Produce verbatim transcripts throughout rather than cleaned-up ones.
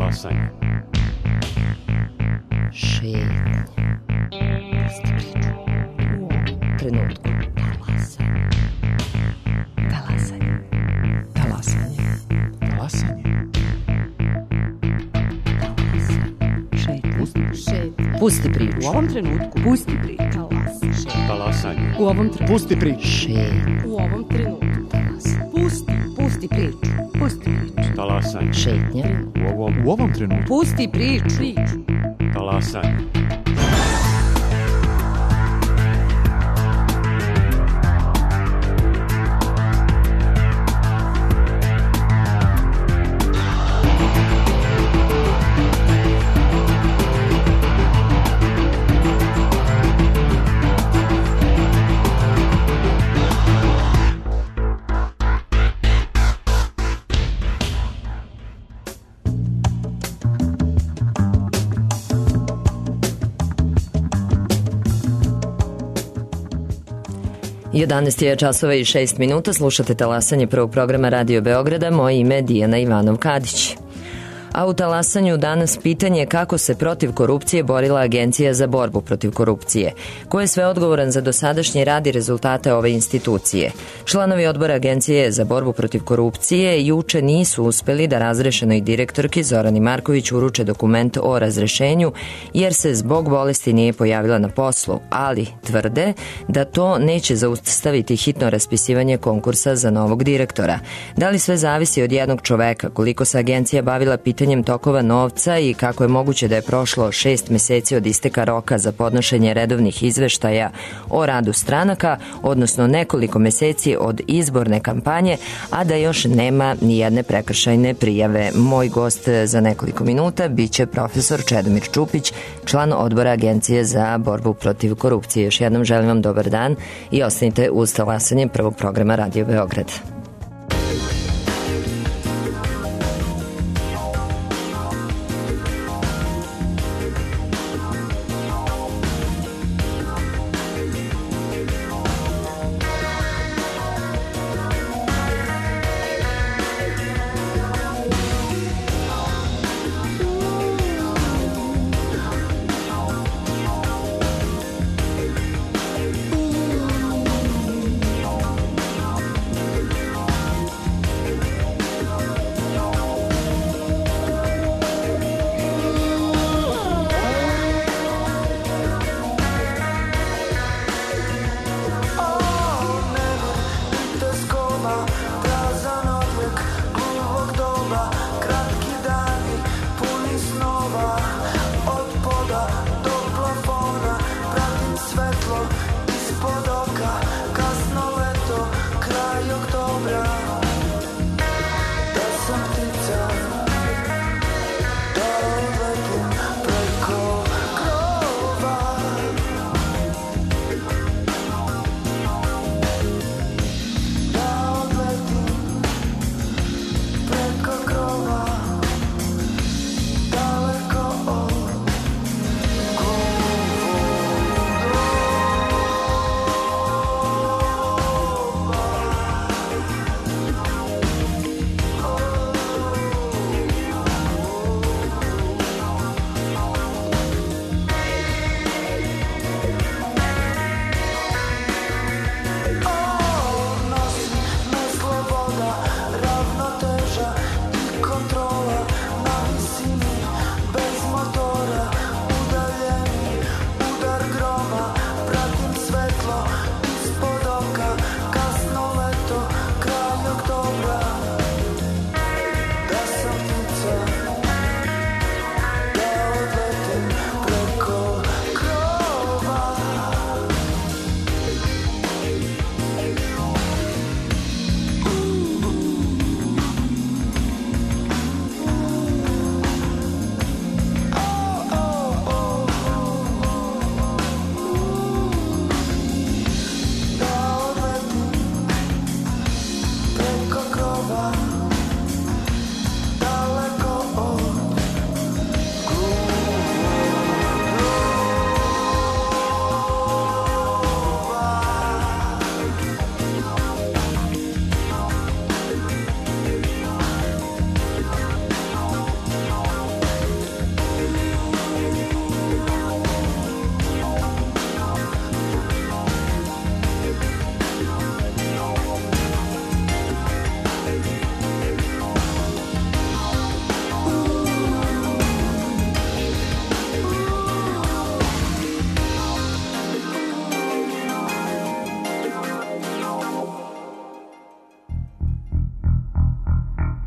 Talasanje. Šetnja. Pusti priču. U ovom trenutku. Talasanje. Talasanje. Talasanje. Talasanje. Šetnja. Pusti priču. U ovom trenutku. Pusti priču. Talasanje. U ovom trenutku. Pusti priču. Šetnja. U ovom trenutku. Talasanje. Pusti. Pusti priču. Pusti priču. Talasanje. Šetnja. U ovom, U ovom trenutku. Pusti priču. Priču. talasanje. jedanaest je časova i šest minuta, slušate talasanje prvog programa Radio Beograda, moje ime je Dijana Ivanov-Kadić. A u talasanju danas pitanje kako se protiv korupcije borila Agencija za borbu protiv korupcije. Ko je sve odgovoran za dosadašnji rad i rezultate ove institucije? Članovi odbora Agencije za borbu protiv korupcije juče nisu uspeli da razrešenoj direktorki Zorani Marković uruče dokument o razrešenju jer se zbog bolesti nije pojavila na poslu, ali tvrde da to neće zaustaviti hitno raspisivanje konkursa za novog direktora. Da li sve zavisi od jednog čoveka, koliko se agencija bavila pitanjem tokova novca i kako je moguće da je prošlo šest meseci od isteka roka za podnošenje redovnih izveštaja o radu stranaka, odnosno nekoliko meseci od izborne kampanje, a da još nema ni jedne prekršajne prijave. Moj gost za nekoliko minuta biće profesor Čedomir Čupić, član odbora Agencije za borbu protiv korupcije. Još jednom želim vam dobar dan i ostanite uz talasanje prvog programa Radio Beograd.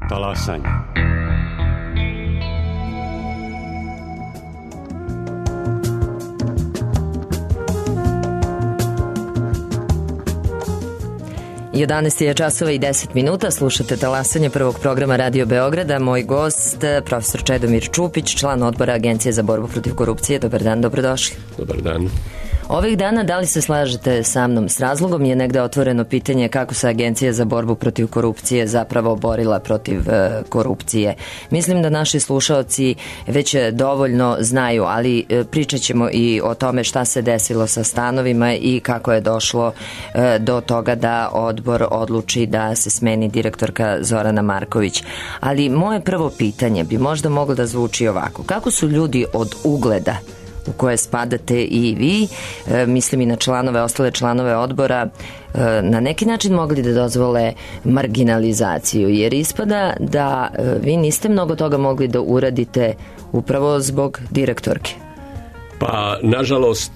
talasanje. jedanaest je časova i deset minuta, slušate talasanje prvog programa Radio Beograda. Moj gost, profesor Čedomir Čupić, član odbora Agencije za borbu protiv korupcije. Dobar dan, dobrodošli. Dobar dan. Ovih dana, da li se slažete sa mnom, s razlogom je negde otvoreno pitanje kako se Agencija za borbu protiv korupcije zapravo borila protiv e, korupcije. Mislim da naši slušaoci već dovoljno znaju, ali e, pričat ćemo i o tome šta se desilo sa stanovima i kako je došlo e, do toga da odbor odluči da se smeni direktorka Zorana Marković. Ali moje prvo pitanje bi možda moglo da zvuči ovako. Kako su ljudi od ugleda u koje spadate i vi, e, mislim i na članove, ostale članove odbora, e, na neki način mogli da dozvole marginalizaciju, jer ispada da e, vi niste mnogo toga mogli da uradite upravo zbog direktorke. Pa, nažalost,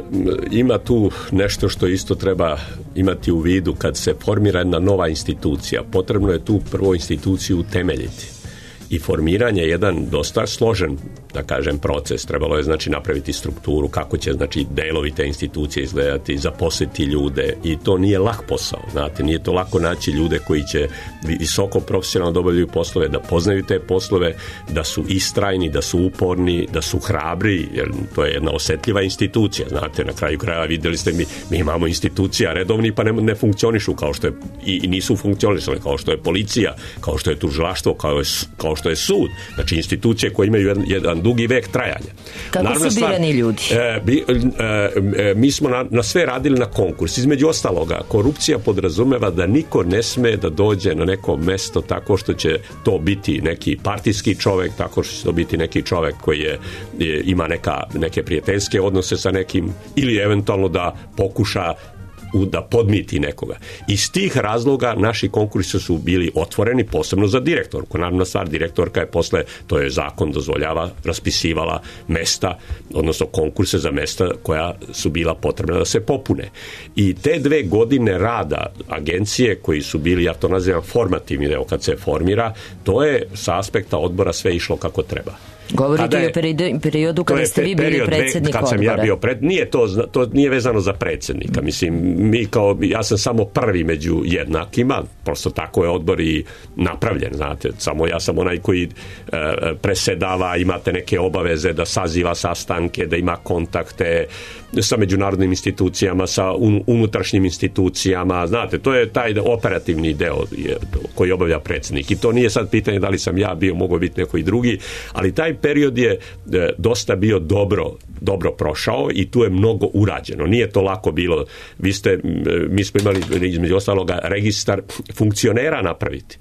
ima tu nešto što isto treba imati u vidu kad se formira jedna nova institucija. Potrebno je tu prvo instituciju utemeljiti. I formiranje je jedan dosta složen, da kažem, proces. Trebalo je, znači, napraviti strukturu, kako će, znači, delovi te institucije izgledati, zaposliti ljude, i to nije lak posao, znate, nije to lako naći ljude koji će visoko profesionalno da obavljaju poslove, da poznaju te poslove, da su istrajni, da su uporni, da su hrabri, jer to je jedna osetljiva institucija, znate, na kraju kraja vidjeli ste, mi, mi imamo institucija redovni pa ne, ne funkcionišu kao što je, i, i nisu funkcionisali, kao što je policija, kao što je tužilaštvo, kao, je, kao što je sud, znači institucije koje imaju jedan, jedan dugi vek trajanja. Kako Naravno, su birani ljudi? E, bi, e, e, mi smo na, na sve radili na konkurs. Između ostaloga, korupcija podrazumeva da niko ne sme da dođe na neko mesto tako što će to biti neki partijski čovek, tako što će to biti neki čovek koji je, je, ima neka, neke prijateljske odnose sa nekim, ili eventualno da pokuša da podmiti nekoga. Iz tih razloga naši konkursi su bili otvoreni, posebno za direktorku. Naravno, stvar, direktorka je posle, to je zakon dozvoljava, raspisivala mesta, odnosno konkurse za mesta koja su bila potrebna da se popune. I te dve godine rada agencije, koji su bili, ja to nazivam formativni deo kad se formira, to je sa aspekta odbora sve išlo kako treba. Govorite je, o periodu, periodu kada ste vi bili predsjednik kad sam odbora. Ja bio pred, nije to, to nije vezano za predsjednika. Mislim, mi kao, ja sam samo prvi među jednakima, prosto tako je odbor i napravljen, znate. Samo ja sam onaj koji e, presedava, imate neke obaveze da saziva sastanke, da ima kontakte sa međunarodnim institucijama, sa un, unutrašnjim institucijama, znate, to je taj operativni deo koji obavlja predsjednik. I to nije sad pitanje da li sam ja bio, mogao biti neko i drugi, ali taj period je dosta bio dobro, dobro prošao i tu je mnogo urađeno. Nije to lako bilo. Vi ste, mi smo imali između ostaloga registar funkcionera napraviti.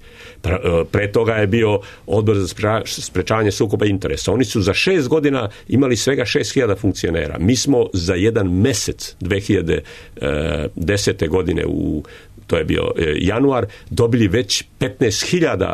Pre toga je bio odbor za sprečavanje sukoba interesa. Oni su za šest godina imali svega šest hiljada funkcionera. Mi smo za jedan mesec dve hiljade desete godine, u, to je bio januar, dobili već petnaest hiljada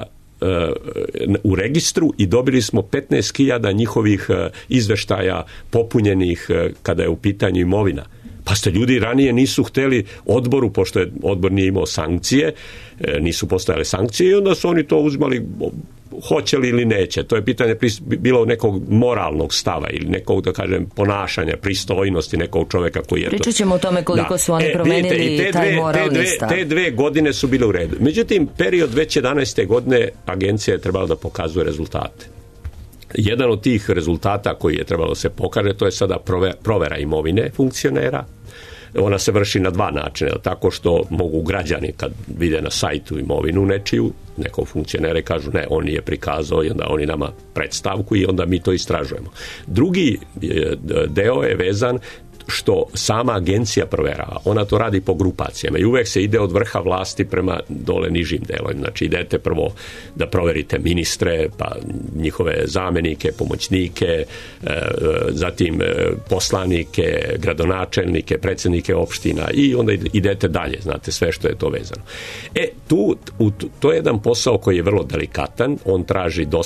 u registru i dobili smo petnaest hiljada njihovih izveštaja popunjenih kada je u pitanju imovina. Pa ste ljudi ranije nisu hteli odboru, pošto je odbor nije imao sankcije, nisu postojale sankcije, i onda su oni to uzmali, hoće li ili neće. To je pitanje bilo nekog moralnog stava ili nekog, da kažem, ponašanja, pristojnosti nekog čovjeka koji je to. Pričat ćemo o tome koliko da. su oni promenili e, vidite, taj dve, moralni te dve, stav. Te dve godine su bile u redu. Međutim, period već jedanaeste godine agencija je trebala da pokazuje rezultate. Jedan od tih rezultata koji je trebalo da se pokaže, to je sada provera imovine funkcionera. Ona se vrši na dva načina, tako što mogu građani kad vide na sajtu imovinu nečiju, nekog funkcionera, kažu ne, on nije prikazao, i onda oni nama predstavku i onda mi to istražujemo. Drugi deo je vezan što sama agencija proverava. Ona to radi po grupacijama i uvek se ide od vrha vlasti prema dole nižim delovima. Znači idete prvo da proverite ministre, pa njihove zamenike, pomoćnike, zatim poslanike, gradonačelnike, predsjednike opština i onda idete dalje, znate, sve što je to vezano. E, tu, to je jedan posao koji je vrlo delikatan, on traži dosta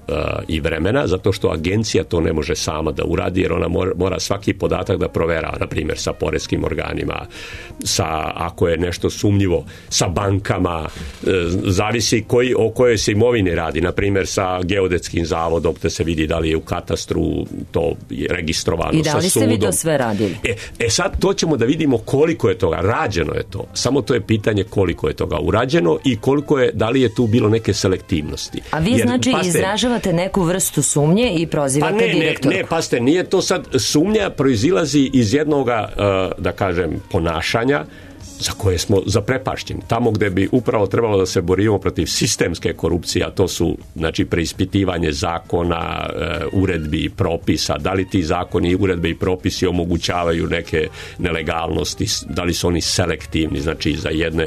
uh, i vremena, zato što agencija to ne može sama da uradi, jer ona mora, mora svaki podatak da provera, na primjer sa poreskim organima, sa, ako je nešto sumnjivo, sa bankama, uh, zavisi koji, o kojoj se imovini radi, na primjer sa geodetskim zavodom, da se vidi da li je u katastru to registrovano, i da li sa sudom. Ste vi to sve radili? E, e sad to ćemo da vidimo koliko je toga, rađeno je to, samo to je pitanje koliko je toga urađeno i koliko je, da li je tu bilo neke selektivnosti. A vi Jer, znači paste, izražavate neku vrstu sumnje i prozivate pa ne, direktorku? Ne, ne, paste, nije to sad, sumnja proizilazi iz jednoga, da kažem, ponašanja za koje smo zaprepašćeni. Tamo gde bi upravo trebalo da se borimo protiv sistemske korupcije, a to su, znači, preispitivanje zakona, uredbi i propisa, da li ti zakoni, uredbe i propisi omogućavaju neke nelegalnosti, da li su oni selektivni, znači za jedne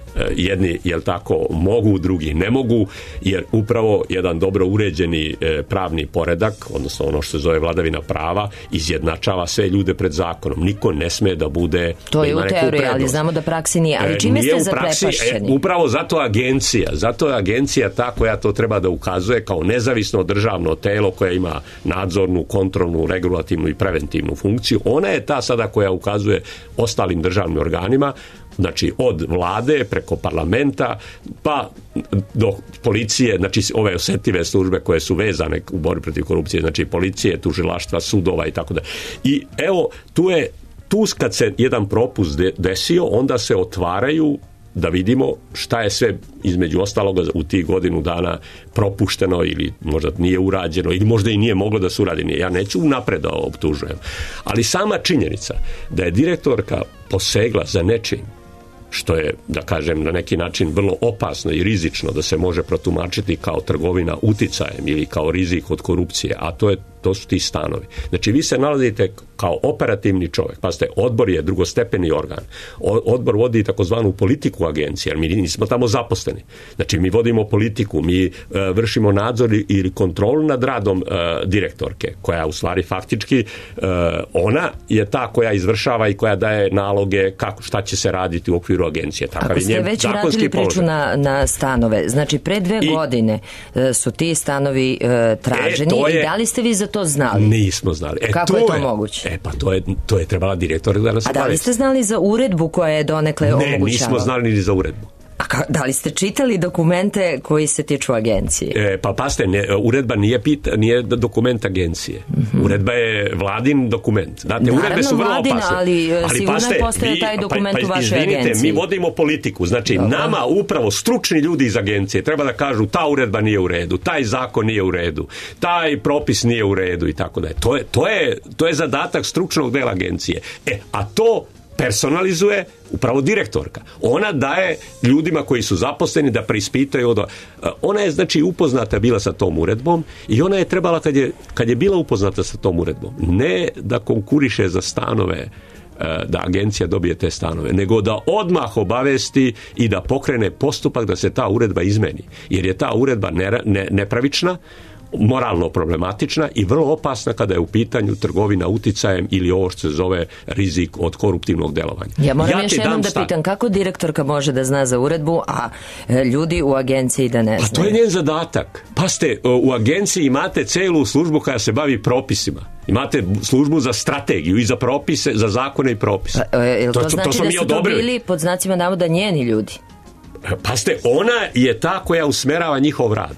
jedni, jel tako, mogu, drugi ne mogu, jer upravo jedan dobro uređeni e, pravni poredak, odnosno ono što se zove vladavina prava, izjednačava sve ljude pred zakonom. Niko ne sme da bude... To je da u teoriji, ali znamo da praksi nije. Ali čime e, nije ste zaprepašćeni? E, upravo zato agencija, zato je agencija ta koja to treba da ukazuje kao nezavisno državno telo koje ima nadzornu, kontrolnu, regulativnu i preventivnu funkciju. Ona je ta sada koja ukazuje ostalim državnim organima, znači od vlade preko parlamenta pa do policije, znači ove osjetljive službe koje su vezane u borbi protiv korupcije, znači policije, tužilaštva, sudova i tako da. I evo, tu je, tu kad se jedan propust desio, onda se otvaraju da vidimo šta je sve između ostaloga u tih godinu dana propušteno ili možda nije urađeno ili možda i nije moglo da se uradi. Ja neću napred da optužujem. Ali sama činjenica da je direktorka posegla za nečim što je, da kažem, na neki način vrlo opasno i rizično da se može protumačiti kao trgovina uticajem ili kao rizik od korupcije, a to je to su ti stanovi. Znači, vi se nalazite kao operativni čovjek. Pazite, odbor je drugostepeni organ. Odbor vodi takozvanu politiku agencije, jer mi nismo tamo zaposleni. Znači, mi vodimo politiku, mi e, vršimo nadzor ili kontrolu nad radom e, direktorke, koja u stvari faktički e, ona je ta koja izvršava i koja daje naloge kako, šta će se raditi u okviru agencije. Takav Ako ste već vratili priču na, na stanove, znači, pre dve I, godine e, su ti stanovi e, traženi e, je, i da li ste vi za to znali? Nismo znali. E, kako to je to moguće? E pa to je, to je trebala direktor da nas A da li ste znali za uredbu koja je donekle ne, omogućavala? Ne, nismo znali ni za uredbu. A ka, da li ste čitali dokumente koji se tiču agencije? E, pa paste, ne, uredba nije, pita, nije dokument agencije. Mm-hmm. Uredba je vladin dokument. Znate, naravno, uredbe su vrlo vladina, opasne. ali, ali sigurno paste, postoje vi, taj dokument pa, pa, u vašoj izvinite, agenciji. Mi vodimo politiku. Znači, Dobro. nama upravo stručni ljudi iz agencije treba da kažu ta uredba nije u redu, taj zakon nije u redu, taj propis nije u redu i tako da je. To je, to je, to je zadatak stručnog dela agencije. E, a to personalizuje upravo direktorka. Ona daje ljudima koji su zaposleni da preispitaju. Ona je, znači, upoznata bila sa tom uredbom i ona je trebala, kad je, kad je bila upoznata sa tom uredbom, ne da konkuriše za stanove, da agencija dobije te stanove, nego da odmah obavesti i da pokrene postupak da se ta uredba izmeni. Jer je ta uredba ne, ne, nepravična, moralno problematična i vrlo opasna kada je u pitanju trgovina uticajem ili ovo što se zove rizik od koruptivnog delovanja. Ja moram ja još jednom da pitam, kako direktorka može da zna za uredbu, a ljudi u agenciji da ne znaju? Pa to je njen zadatak. Paste, u agenciji imate celu službu koja se bavi propisima. Imate službu za strategiju i za propise, za zakone i propise. Pa, jel to, to znači to da su to bili pod znacima navoda njeni ljudi? Paste, ona je ta koja usmerava njihov rad.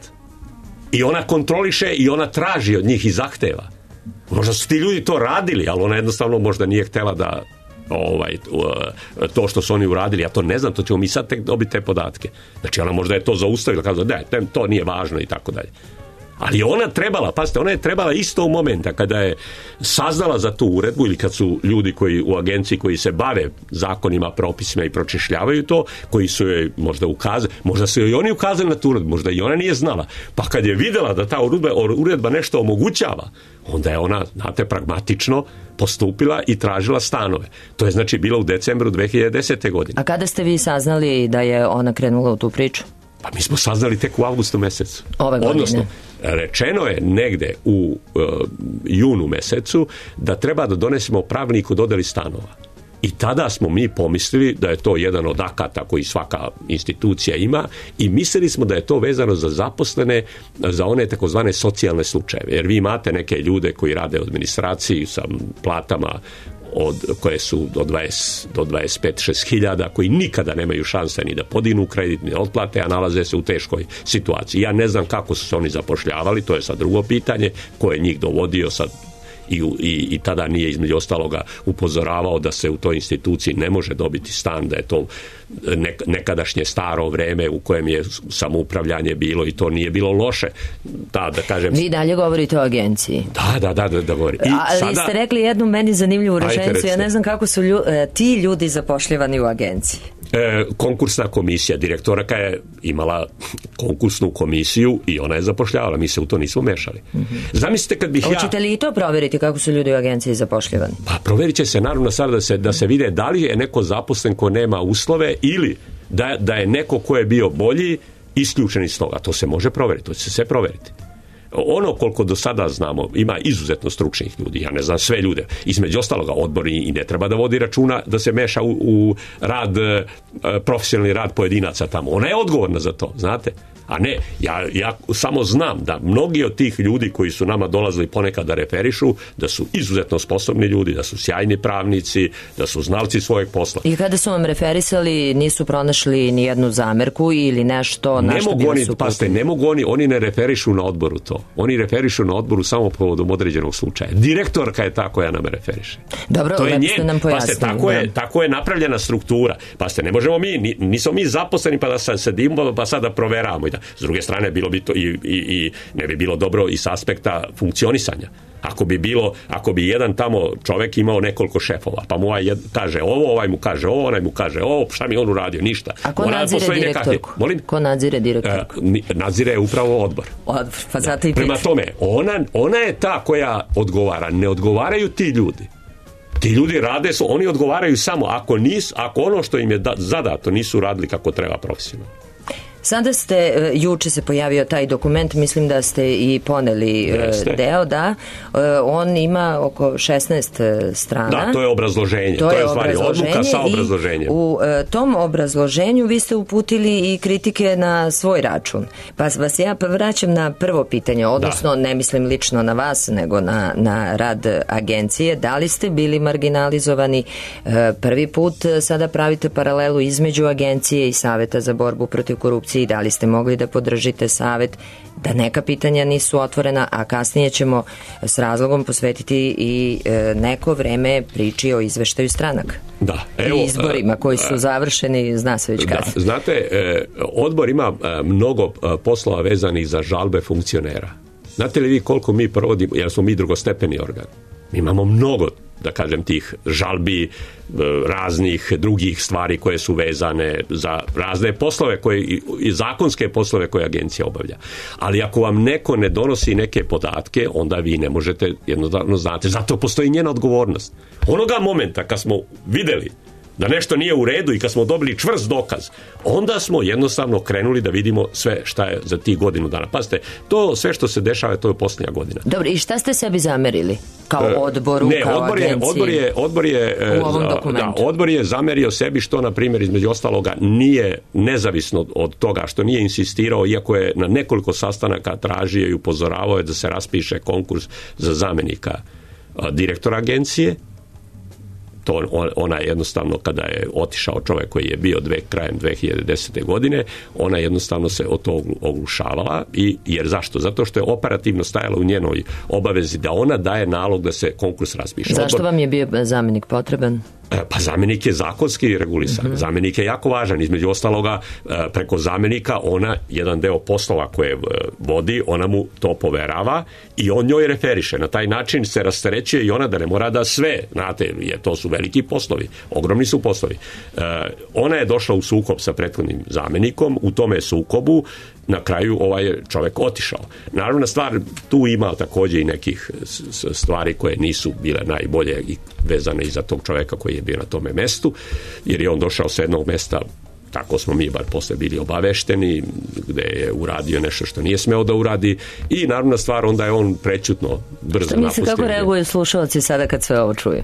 I ona kontroliše i ona traži od njih i zahteva. Možda su ti ljudi to radili, ali ona jednostavno možda nije htjela da ovaj, to što su oni uradili, ja to ne znam, to ćemo mi sad tek dobiti te podatke. Znači ona možda je to zaustavila, kazala da to nije važno i tako dalje. Ali ona trebala, pazite, ona je trebala isto u momenta kada je saznala za tu uredbu ili kad su ljudi koji u agenciji koji se bave zakonima, propisima i pročišljavaju to, koji su joj možda ukazali, možda su joj oni ukazali na tu uredbu, možda i ona nije znala. Pa kad je vidjela da ta uredba, uredba nešto omogućava, onda je ona, znate, pragmatično postupila i tražila stanove. To je znači bilo u decembru dve hiljade desete. godine. A kada ste vi saznali da je ona krenula u tu priču? Pa mi smo saznali tek u avgustu mesecu. Ove godine. Odnosno, rečeno je negde u uh, junu mesecu da treba da donesemo pravilnik o dodeli stanova. I tada smo mi pomislili da je to jedan od akata koji svaka institucija ima i mislili smo da je to vezano za zaposlene, za one takozvane socijalne slučajeve. Jer vi imate neke ljude koji rade u administraciji sa platama od, koje su do dvadeset do dvadeset pet do šezdeset hiljada, koji nikada nemaju šanse ni da podignu kredit, ni da otplate, a nalaze se u teškoj situaciji. Ja ne znam kako su se oni zapošljavali, to je sad drugo pitanje, ko je njih dovodio sad I, i, i tada nije između ostaloga upozoravao da se u toj instituciji ne može dobiti stan, da je to nek, nekadašnje staro vreme u kojem je samoupravljanje bilo i to nije bilo loše. Da, da kažem... Vi dalje govorite o agenciji. Da, da, da, da, da govorim. I ali sada... ste rekli jednu meni zanimljivu rečenicu, ja ne znam kako su lju, ti ljudi zapošljavani u agenciji. E, konkursna komisija, direktoraka je imala konkursnu komisiju i ona je zapošljavala, mi se u to nismo mešali. Mm-hmm. Zamislite kad bih ja... Hoćete li i to provjeriti kako su ljudi u agenciji zapošljavani? Pa provjerit će se naravno sad da se, da se vide da li je neko zaposlen ko nema uslove ili da, da je neko ko je bio bolji isključen iz toga. To se može provjeriti, to će se sve provjeriti. Ono koliko do sada znamo, ima izuzetno stručnih ljudi, ja ne znam sve ljude, između ostaloga odbor i ne treba da vodi računa da se meša u, u rad, profesionalni rad pojedinaca tamo. Ona je odgovorna za to, znate. A ne, ja, ja samo znam da mnogi od tih ljudi koji su nama dolazili ponekad da referišu, da su izuzetno sposobni ljudi, da su sjajni pravnici, da su znalci svojeg posla. I kada su vam referisali, nisu pronašli ni jednu zamerku ili nešto na što bi vas uputili? Paste, ne mogu oni, oni ne referišu na odboru to. Oni referišu na odboru samo povodom određenog slučaja. Direktorka je ta koja nam referiše. Dobro, to je lepo ste nam pojasnili. Paste, tako, je, tako je napravljena struktura. Paste, ne možemo mi, nismo mi zaposleni pa da sad sedimo pa sad da proveravamo i da. S druge strane, bilo bi to i, i, i ne bi bilo dobro i s aspekta funkcionisanja. Ako bi bilo, ako bi jedan tamo čovjek imao nekoliko šefova, pa mu ovaj jed, kaže ovo, ovaj mu kaže ovo, onaj mu kaže ovo, šta mi on uradio? Ništa. A ko nadzire direktorku? Molim? Ko nadzire direktorku? E, nadzire upravo odbor. Odbor, pa zato i Prema tome, ona, ona je ta koja odgovara. Ne odgovaraju ti ljudi. Ti ljudi rade, su, oni odgovaraju samo ako, nis, ako ono što im je da, zadato nisu radili kako treba profesionalno. Sada ste, juče se pojavio taj dokument, mislim da ste i poneli Jeste. deo, da. On ima oko šesnaest strana. Da, to je obrazloženje. To, to je je stvari odluka sa obrazloženjem. U tom obrazloženju vi ste uputili i kritike na svoj račun. Pa vas ja vraćam na prvo pitanje, odnosno da. ne mislim lično na vas, nego na, na rad agencije. Da li ste bili marginalizovani? Prvi put sada pravite paralelu između agencije i Saveta za borbu protiv korupcije. I da li ste mogli da podržite savet, da neka pitanja nisu otvorena, a kasnije ćemo s razlogom posvetiti i e, neko vreme priči o izveštaju stranaka. Da, evo, i izborima koji su završeni, zna se već kada. Da, znate, e, odbor ima e, mnogo poslova vezanih za žalbe funkcionera. Znate li vi koliko mi provodimo, jer smo mi drugostepeni organ? Mi imamo mnogo, da kažem, tih žalbi, raznih drugih stvari koje su vezane za razne poslove koje, i zakonske poslove koje agencija obavlja. Ali ako vam neko ne donosi neke podatke, onda vi ne možete jednostavno znate. Zato postoji njena odgovornost. Onoga momenta kad smo vidjeli da nešto nije u redu i kad smo dobili čvrst dokaz, onda smo jednostavno krenuli da vidimo sve šta je za tih godinu dana. Pazite, to sve što se dešava, to je posljednja godina. Dobro, i šta ste sebi zamerili? Kao odboru, ne, kao odbor je, agenciji? Odbor je, odbor je, u ovom dokumentu. Da, odbor je zamerio sebi što, na primjer, između ostaloga nije nezavisno od toga, što nije insistirao, iako je na nekoliko sastanaka tražio i upozoravao je da se raspiše konkurs za zamenika direktora agencije. To ona jednostavno, kada je otišao čovjek koji je bio dve, krajem dve hiljade desete. godine, ona jednostavno se od toga oglušavala. I, jer zašto? Zato što je operativno stajala u njenoj obavezi da ona daje nalog da se konkurs raspiše. Zašto Odbor... vam je bio zamjenik potreban? Pa zamjenik je zakonski regulisan. Mm-hmm. Zamjenik je jako važan. Između ostaloga, preko zamjenika ona jedan deo poslova koje vodi, ona mu to poverava i on njoj referiše. Na taj način se rasterećuje i ona da ne mora da sve, znate, je, to su veliki poslovi, ogromni su poslovi. Ona je došla u sukob sa prethodnim zamjenikom, u tome sukobu na kraju ovaj čovjek otišao. Naravno, stvar, tu ima također i nekih stvari koje nisu bile najbolje i vezane i za tog čovjeka koji je bio na tome mestu, jer je on došao sa jednog mesta, tako smo mi bar posle bili obavešteni, gde je uradio nešto što nije smeo da uradi i naravno stvar, onda je on prećutno brzo napustio. Mislim, kako reaguju slušalci sada kad sve ovo čuju?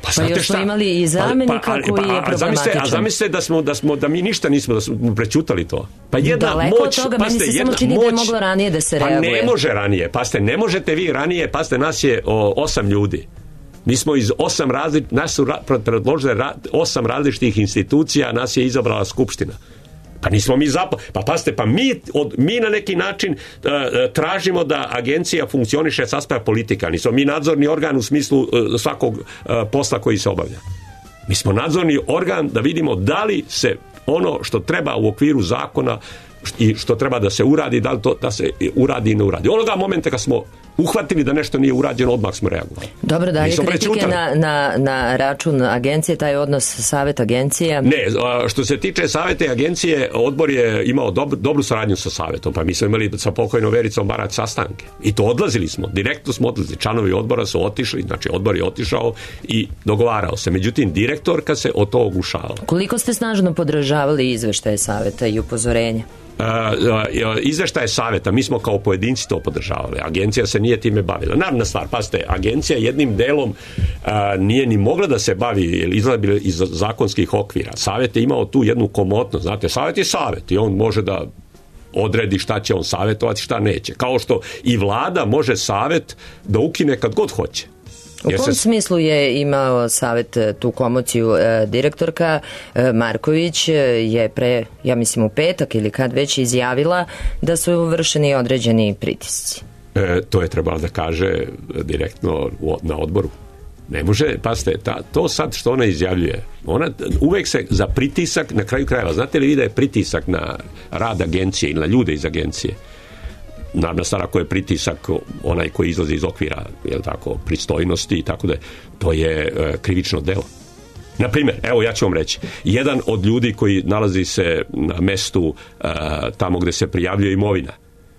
Pa, pa još smo imali i zamenika pa, pa, koji pa, je problematičan. A zamislite da smo, da smo, da mi ništa nismo, da smo prećutali to. Pa jedna daleko moć, od toga, paste, meni se jedna samo čini moć, da je moglo ranije da se pa reaguje. Pa ne može ranije, paste, ne možete vi ranije, paste, nas je o, osam ljudi. Mi smo iz osam različitih, nas su predložili ra, osam različitih institucija, nas je izabrala Skupština. Pa nismo mi zapo... Pa pazite, pa mi, od, mi na neki način uh, tražimo da agencija funkcioniše s aspekta politika. Nismo mi nadzorni organ u smislu uh, svakog uh, posla koji se obavlja. Mi smo nadzorni organ da vidimo da li se ono što treba u okviru zakona i što treba da se uradi, da li to da se uradi i ne uradi. Onoga momenta kad smo uhvatili da nešto nije urađeno, odmah smo reagovali. Dobro, dalje kritike na, na, na račun agencije, taj odnos savjet agencija? Ne, što se tiče savjeta agencije, odbor je imao dob, dobru saradnju sa savjetom, pa mi smo imali sa pokojnom Vericom Barać sastanke. I to odlazili smo, direktno smo odlazili. Članovi odbora su otišli, znači odbor je otišao i dogovarao se. Međutim, direktorka se od toga ugušala. Koliko ste snažno podržavali izveštaje savjeta i upozorenja? Uh, uh, izveštaje savjeta, mi smo kao pojedinci to podržavali. Agencija se nije time bavila. Naravna stvar, pazite, agencija jednim delom uh, nije ni mogla da se bavi, jer izlazi iz zakonskih okvira. Savjet je imao tu jednu komotnost. Znate, savjet je savjet i on može da odredi šta će on savjetovati, šta neće. Kao što i vlada može savjet da ukine kad god hoće. U kom se... smislu je imao savjet tu komociju e, direktorka e, Marković je pre, ja mislim u petak ili kad već izjavila da su vršeni određeni pritisci? E, to je trebalo da kaže direktno na odboru. Ne može, pazite, ta, to sad što ona izjavljuje, ona uvek se za pritisak, na kraju krajeva, znate li vi da je pritisak na rad agencije ili na ljude iz agencije? Naravno stvar, ako je pritisak onaj koji izlazi iz okvira, jel tako, pristojnosti i tako da, to je e, krivično delo. Na primjer, evo ja ću vam reći, jedan od ljudi koji nalazi se na mestu e, tamo gde se prijavljuje imovina,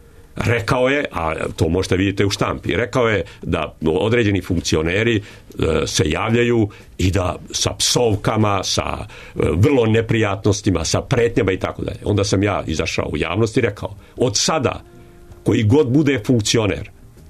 rekao je, a to možete vidjeti u štampi, rekao je da određeni funkcioneri e, se javljaju i da sa psovkama, sa e, vrlo neprijatnostima, sa pretnjama i tako dalje. Onda sam ja izašao u javnost i rekao, od sada koji god bude funkcioner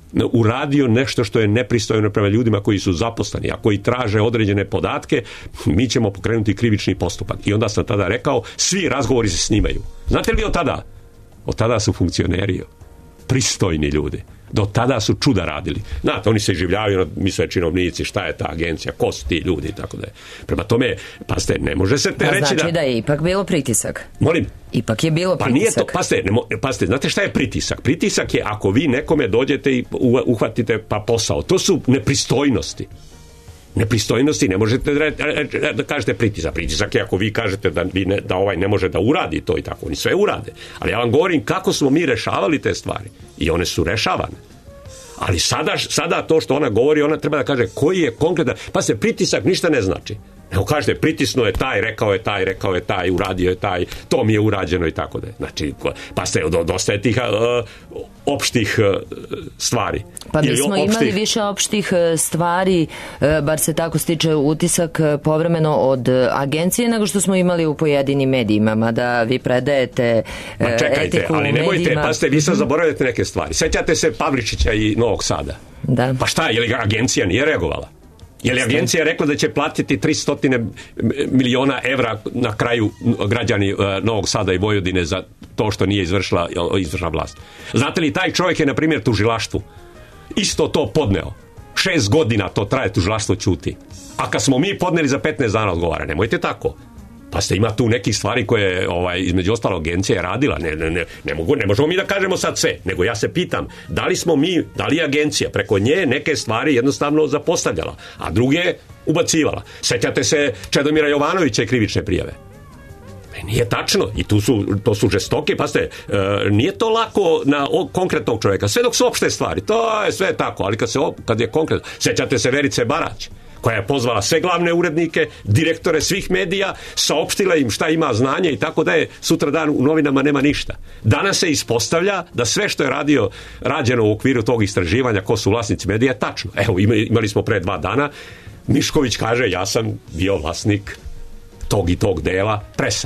uradio nešto što je nepristojno prema ljudima koji su zaposleni, a koji traže određene podatke, mi ćemo pokrenuti krivični postupak. I onda sam tada rekao, svi razgovori se snimaju. Znate li od tada? Od tada su funkcioneri pristojni ljudi. Do tada su čuda radili. Znate, oni se življavaju, misle činovnici, šta je ta agencija, ko su ti ljudi i tako da je. Prema tome, pazite, ne može se te pa reći znači da... da je ipak bilo pritisak. Molim? Ipak je bilo pa pritisak. Nije to, pazite, ne, pazite, znate šta je pritisak? Pritisak je ako vi nekome dođete i uhvatite pa posao. To su nepristojnosti. Nepristojnosti ne možete da, da kažete pritisak. Pritisak je ako vi kažete da, vi ne, da ovaj ne može da uradi to i tako. Oni sve urade. Ali ja vam govorim kako smo mi rešavali te stvari. I one su rešavane. Ali sada, sada to što ona govori, ona treba da kaže koji je konkretan. Pa se pritisak ništa ne znači. Evo kažete, pritisnuo je taj, rekao je taj, rekao je taj, uradio je taj, to mi je urađeno i tako da je. Znači, pa ste, dosta je tih uh, opštih uh, stvari. Pa mi smo opštih... imali više opštih stvari, uh, bar se tako stiče utisak uh, povremeno od uh, agencije nego što smo imali u pojedinim medijima, mada vi predajete uh, Ma čekajte, etiku ali u nemojte, medijima. pa ste, vi sad zaboravljate neke stvari. Sećate se Pavličića i Novog Sada. Da. Pa šta, je li agencija nije reagovala? Je li agencija rekla da će platiti tristo miliona evra na kraju građani Novog Sada i Vojvodine za to što nije izvršila izvršna vlast? Znate li, taj čovjek je, na primjer, tužilaštvu isto to podneo. Šest godina to traje, tužilaštvo ćuti. A kad smo mi podneli za petnaest dana odgovara, nemojte tako. Pa ste ima tu nekih stvari koje ovaj, između ostalo agencija je radila. Ne, ne, ne, ne, mogu, ne možemo mi da kažemo sad sve, nego ja se pitam da li smo mi, da li je agencija preko nje neke stvari jednostavno zapostavljala, a druge ubacivala. Sećate se Čedomira Jovanovića i krivične prijave. E, nije tačno i tu su, to su žestoke, pa ste, e, nije to lako na o, konkretnog čovjeka, sve dok su opšte stvari, to je sve tako, ali kad, se, kad je konkretno, sećate se Verice Barać, koja je pozvala sve glavne urednike, direktore svih medija, saopštila im šta ima znanje i tako da je sutra dan u novinama nema ništa. Danas se ispostavlja da sve što je radio, rađeno u okviru tog istraživanja ko su vlasnici medija je tačno. Evo, imali smo pre dva dana, Mišković kaže ja sam bio vlasnik tog i tog dela Presa.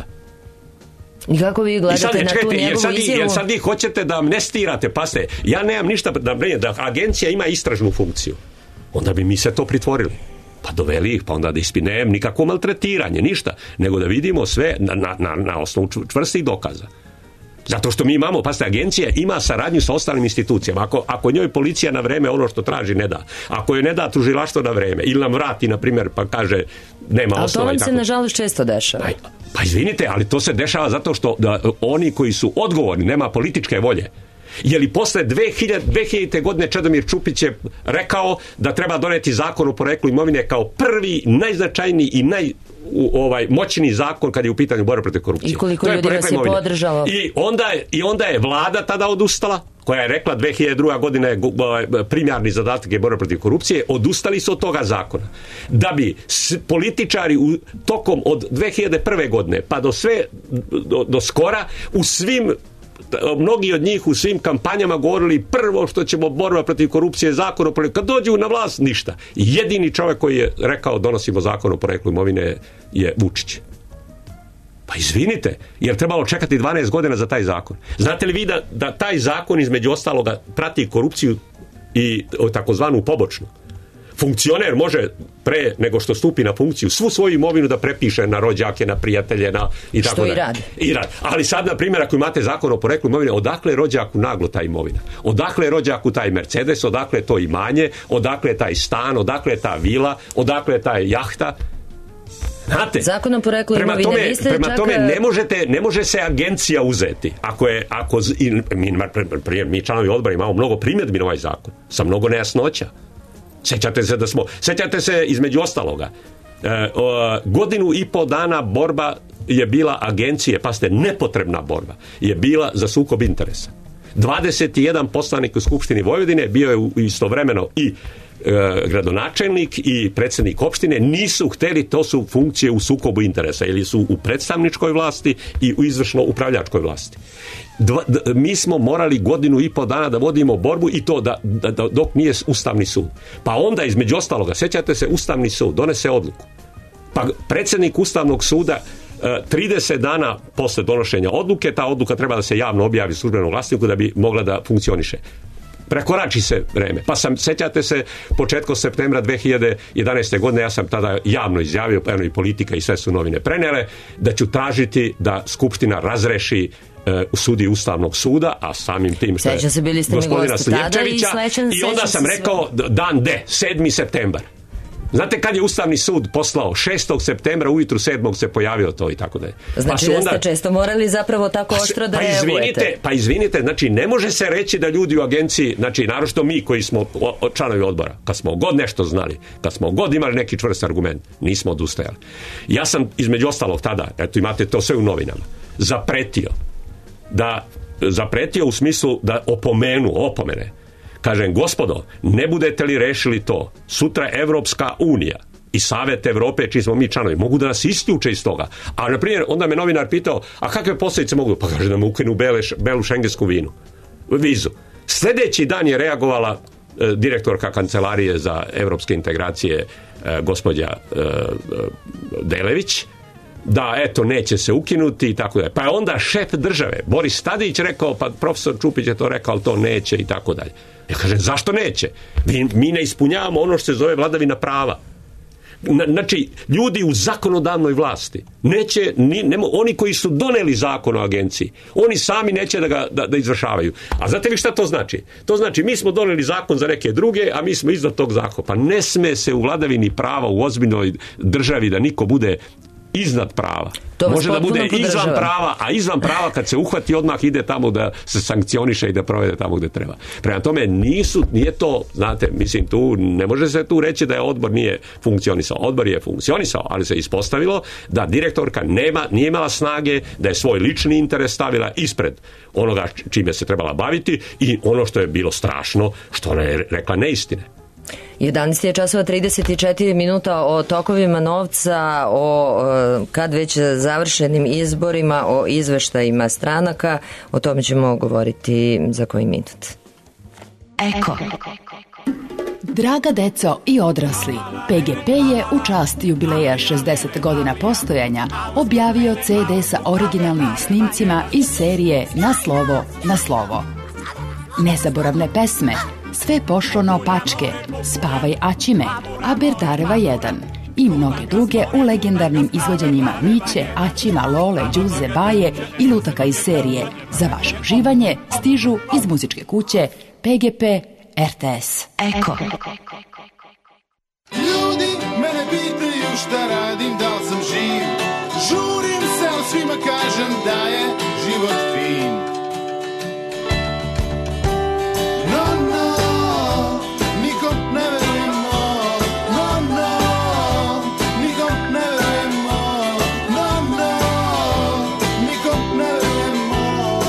I kako vi gledate sad, na čekajte, tu njegovu sad, izjavu? Jer sad vi hoćete da amnestirate, paste, ja nemam ništa da, da agencija ima istražnu funkciju. Onda bi mi se to pritvorili. Pa doveli ih, pa onda da ispinem nikakvo maltretiranje, ništa, nego da vidimo sve na, na, na, na osnovu čvrstih dokaza. Zato što mi imamo, pa agencija ima saradnju sa ostalim institucijama. Ako, ako njoj policija na vreme ono što traži ne da, ako joj ne da tužilaštvo na vreme, ili nam vrati, na primjer, pa kaže nema osnova. Ali to vam se nažalost često dešava. Pa, pa izvinite, ali to se dešava zato što da, oni koji su odgovorni, nema političke volje. Je li posle dve hiljadite. godine Čedomir Čupić je rekao da treba doneti zakon o poreklu imovine kao prvi, najznačajniji i naj u ovaj moćni zakon kad je u pitanju borba protiv korupcije. I koliko ljudi vas je podržalo. I onda je, i onda je vlada tada odustala, koja je rekla dve hiljade druge. godine primarni zadatak je borba protiv korupcije, odustali su od toga zakona. Da bi političari u, tokom od dve hiljade prve. godine pa do sve do, do skora u svim mnogi od njih u svim kampanjama govorili prvo što ćemo borba protiv korupcije, zakon o poreklu. Kad dođu na vlast, ništa. Jedini čovjek koji je rekao donosimo zakon o poreklu imovine je Vučić. Pa izvinite, jer trebalo čekati dvanaest godina za taj zakon. Znate li vi da, da taj zakon između ostaloga prati korupciju i takozvanu pobočnu? Funkcioner može pre nego što stupi na funkciju svu svoju imovinu da prepiše na rođake, na prijatelje, na i tako što i radi. I radi. Ali sad, na primjer, ako imate zakon o poreklu imovine, odakle je rođaku naglo ta imovina? Odakle je rođaku taj Mercedes? Odakle je to imanje? Odakle je taj stan? Odakle je ta vila? Odakle je taj jahta? Znate, zakon o poreklu imovine, tome, vi ste prema čak... tome ne možete, ne može se agencija uzeti. Ako je, ako, mi, mi članovi odbora imamo mnogo primjedbi na ovaj zakon, sa mnogo nejasnoća. Sjećate se da smo, sjećate se između ostaloga, e, o, godinu i po dana borba je bila agencije, pa ste nepotrebna borba, je bila za sukob interesa. dvadeset jedan poslanik u Skupštini Vojvodine bio je istovremeno i e, gradonačelnik i predsjednik opštine, nisu htjeli, to su funkcije u sukobu interesa, ili su u predstavničkoj vlasti i u izvršno upravljačkoj vlasti. Dva, d, mi smo morali godinu i po dana da vodimo borbu i to da, da, da, dok nije Ustavni sud. Pa onda između ostaloga, sjećate se, Ustavni sud donese odluku. Pa predsjednik Ustavnog suda trideset dana posle donošenja odluke, ta odluka treba da se javno objavi u službenom glasniku da bi mogla da funkcioniše. Prekorači se vreme. Pa sam, sjećate se, početkom septembra dve hiljade jedanaeste. godine, ja sam tada javno izjavio, pa i Politika i sve su novine prenele, da ću tražiti da Skupština razreši u sudi Ustavnog suda, a samim tim što je gospodina Sljepčevića, i, i onda sam rekao dan D, sedmi septembar. Znate kad je Ustavni sud poslao? šestog septembra ujutru, sedmog se pojavio to i tako da je. Znači pa da onda, ste često morali zapravo tako oštro da pa izvinite, pa izvinite, znači ne može se reći da ljudi u agenciji, znači naročito mi koji smo članovi odbora, kad smo god nešto znali, kad smo god imali neki čvrst argument, nismo odustajali. Ja sam između ostalog tada, eto imate to sve u novinama, zapretio da, zapretio u smislu da opomenu, opomene. Kažem, gospodo, ne budete li rešili to, sutra Evropska unija i Savet Evrope, čiji smo mi članovi, mogu da nas isključe iz toga. A, na primjer, onda me novinar pitao, a kakve posljedice mogu? Pa kaže da mu ukinu bele, belu šengensku vinu, vizu. Sljedeći dan je reagovala e, direktorka Kancelarije za evropske integracije, e, gospođa e, Delević, da, eto, neće se ukinuti i tako dalje. Pa je onda šef države, Boris Tadić, rekao, pa profesor Čupić je to rekao, ali to neće i tako dalje. Ja kažem, zašto neće? Mi, mi ne ispunjavamo ono što se zove vladavina prava. Znači, ljudi u zakonodavnoj vlasti neće, ni, nemo, oni koji su doneli zakon o agenciji, oni sami neće da ga da, da izvršavaju. A znate vi šta to znači? To znači, mi smo doneli zakon za neke druge, a mi smo iznad tog zakona. Pa ne sme se u vladavini prava u ozbiljnoj državi da niko bude iznad prava. Može da bude izvan prava, a izvan prava kad se uhvati odmah ide tamo da se sankcioniše i da provede tamo gde treba. Prema tome nisu, nije to, znate, mislim tu, ne može se tu reći da je odbor nije funkcionisao. Odbor je funkcionisao, ali se ispostavilo da direktorka nema, nije imala snage, da je svoj lični interes stavila ispred onoga čime se trebala baviti i ono što je bilo strašno, što ona je rekla neistine. jedanaest je časova trideset četiri minuta. O tokovima novca, o kad već završenim izborima, o izveštajima stranaka, o tome ćemo govoriti za koji minut. Eko. Draga deco i odrasli, P G P je u čast jubileja šezdeset godina postojanja objavio ce de sa originalnim snimcima iz serije Na slovo, na slovo. Nezaboravne pesme, Sve pošlo naopačke, Spavaj Aćime, a Berdareva jedan i mnoge druge u legendarnim izvođenjima Miće, Aćima, Lole, Đuze, Baje i lutaka iz serije. Za vaše uživanje stižu iz muzičke kuće P G P R T S. Eko. Ljudi mene pitaju šta radim, da li sam živ. Žurim se, ali svima kažem da je život fin. No, no, nikom ne verujemo. No, no, nikom ne verujemo. No, no, nikom ne verujemo.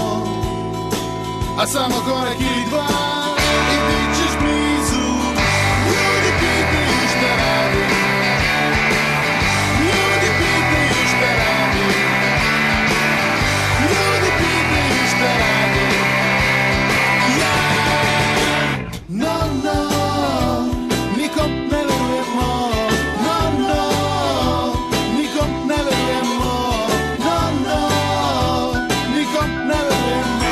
A samo korak ili dva i bit ćeš blizu. Ljudi pitaju šta radim. Ljudi pitaju šta radim. Ljudi pitaju šta radim. Ja, no, no, nikom ne verujemo. No, no, nikom ne verujemo. No, no, nikom ne verujemo.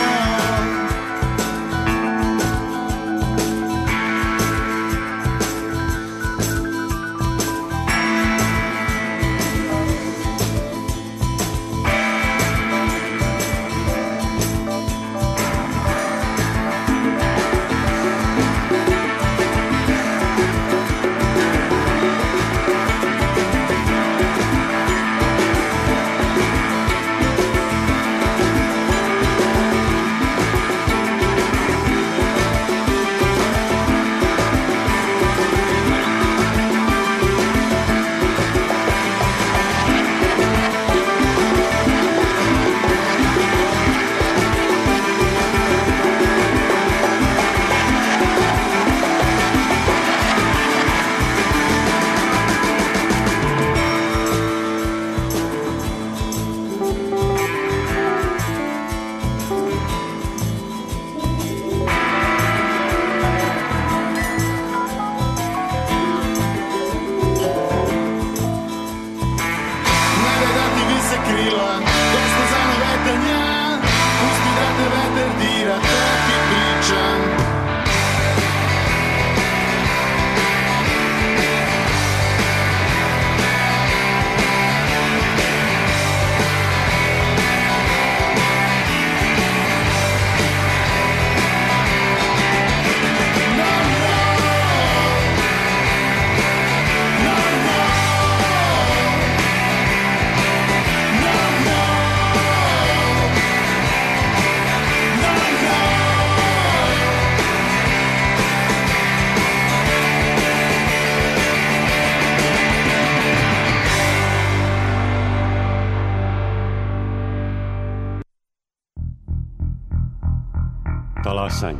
Nebe da ti vise krila, dosta za navetanja. Pusti da te veter dira, to ti pričam. No, no, no, no. No, no, no, no. Talasanje.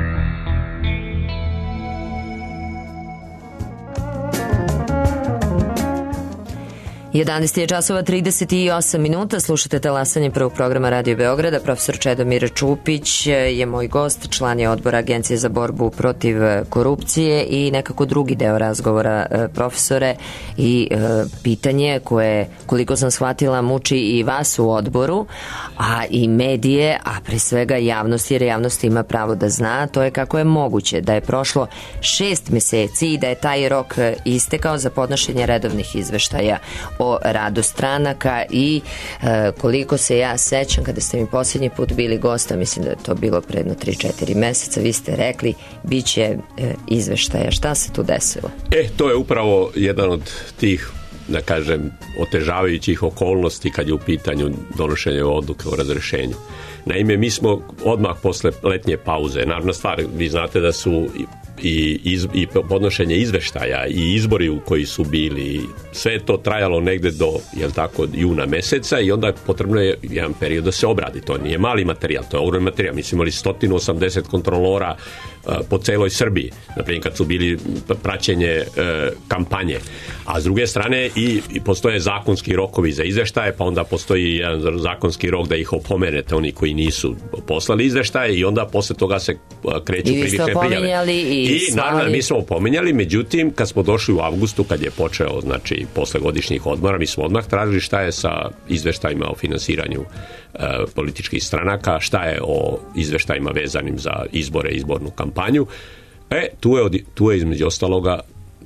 jedanaest je časova trideset osam minuta, slušate talasanje prvog programa Radio Beograda. Profesor Čedomir Čupić je moj gost, član je odbora Agencije za borbu protiv korupcije i nekako drugi deo razgovora, profesore, i e, pitanje koje, koliko sam shvatila, muči i vas u odboru, a i medije, a pre svega javnost, jer javnost ima pravo da zna, to je kako je moguće da je prošlo šest meseci i da je taj rok istekao za podnošenje redovnih izveštaja o radu stranaka i e, koliko se ja sećam kada ste mi posljednji put bili gosta, mislim da je to bilo pre jedno tri četiri meseca, vi ste rekli bit će e, izveštaja. Šta se tu desilo? E, to je upravo jedan od tih, da kažem, otežavajućih okolnosti kad je u pitanju donošenje odluke o razrešenju. Naime, mi smo odmah posle letnje pauze, naravno stvar, vi znate da su i, iz, i podnošenje izveštaja i izbori u koji su bili, sve je to trajalo negde do, jel tako, juna meseca i onda potrebno je jedan period da se obradi. To nije mali materijal, to je ogroman materijal. Mi smo imali sto osamdeset kontrolora uh, po celoj Srbiji, naprimjer kad su bili praćenje uh, kampanje. A s druge strane i, i postoje zakonski rokovi za izveštaje, pa onda postoji jedan zakonski rok da ih opomenete, oni koji nisu poslali izveštaje, i onda posle toga se uh, kreću krivične prijave. I, I naravno mi smo opomenjali, međutim kad smo došli u avgustu, kad je počeo, znači posle godišnjih odmora, mi smo odmah tražili šta je sa izveštajima o finansiranju e, političkih stranaka, šta je o izveštajima vezanim za izbore, izbornu kampanju. E, tu je, tu je između ostaloga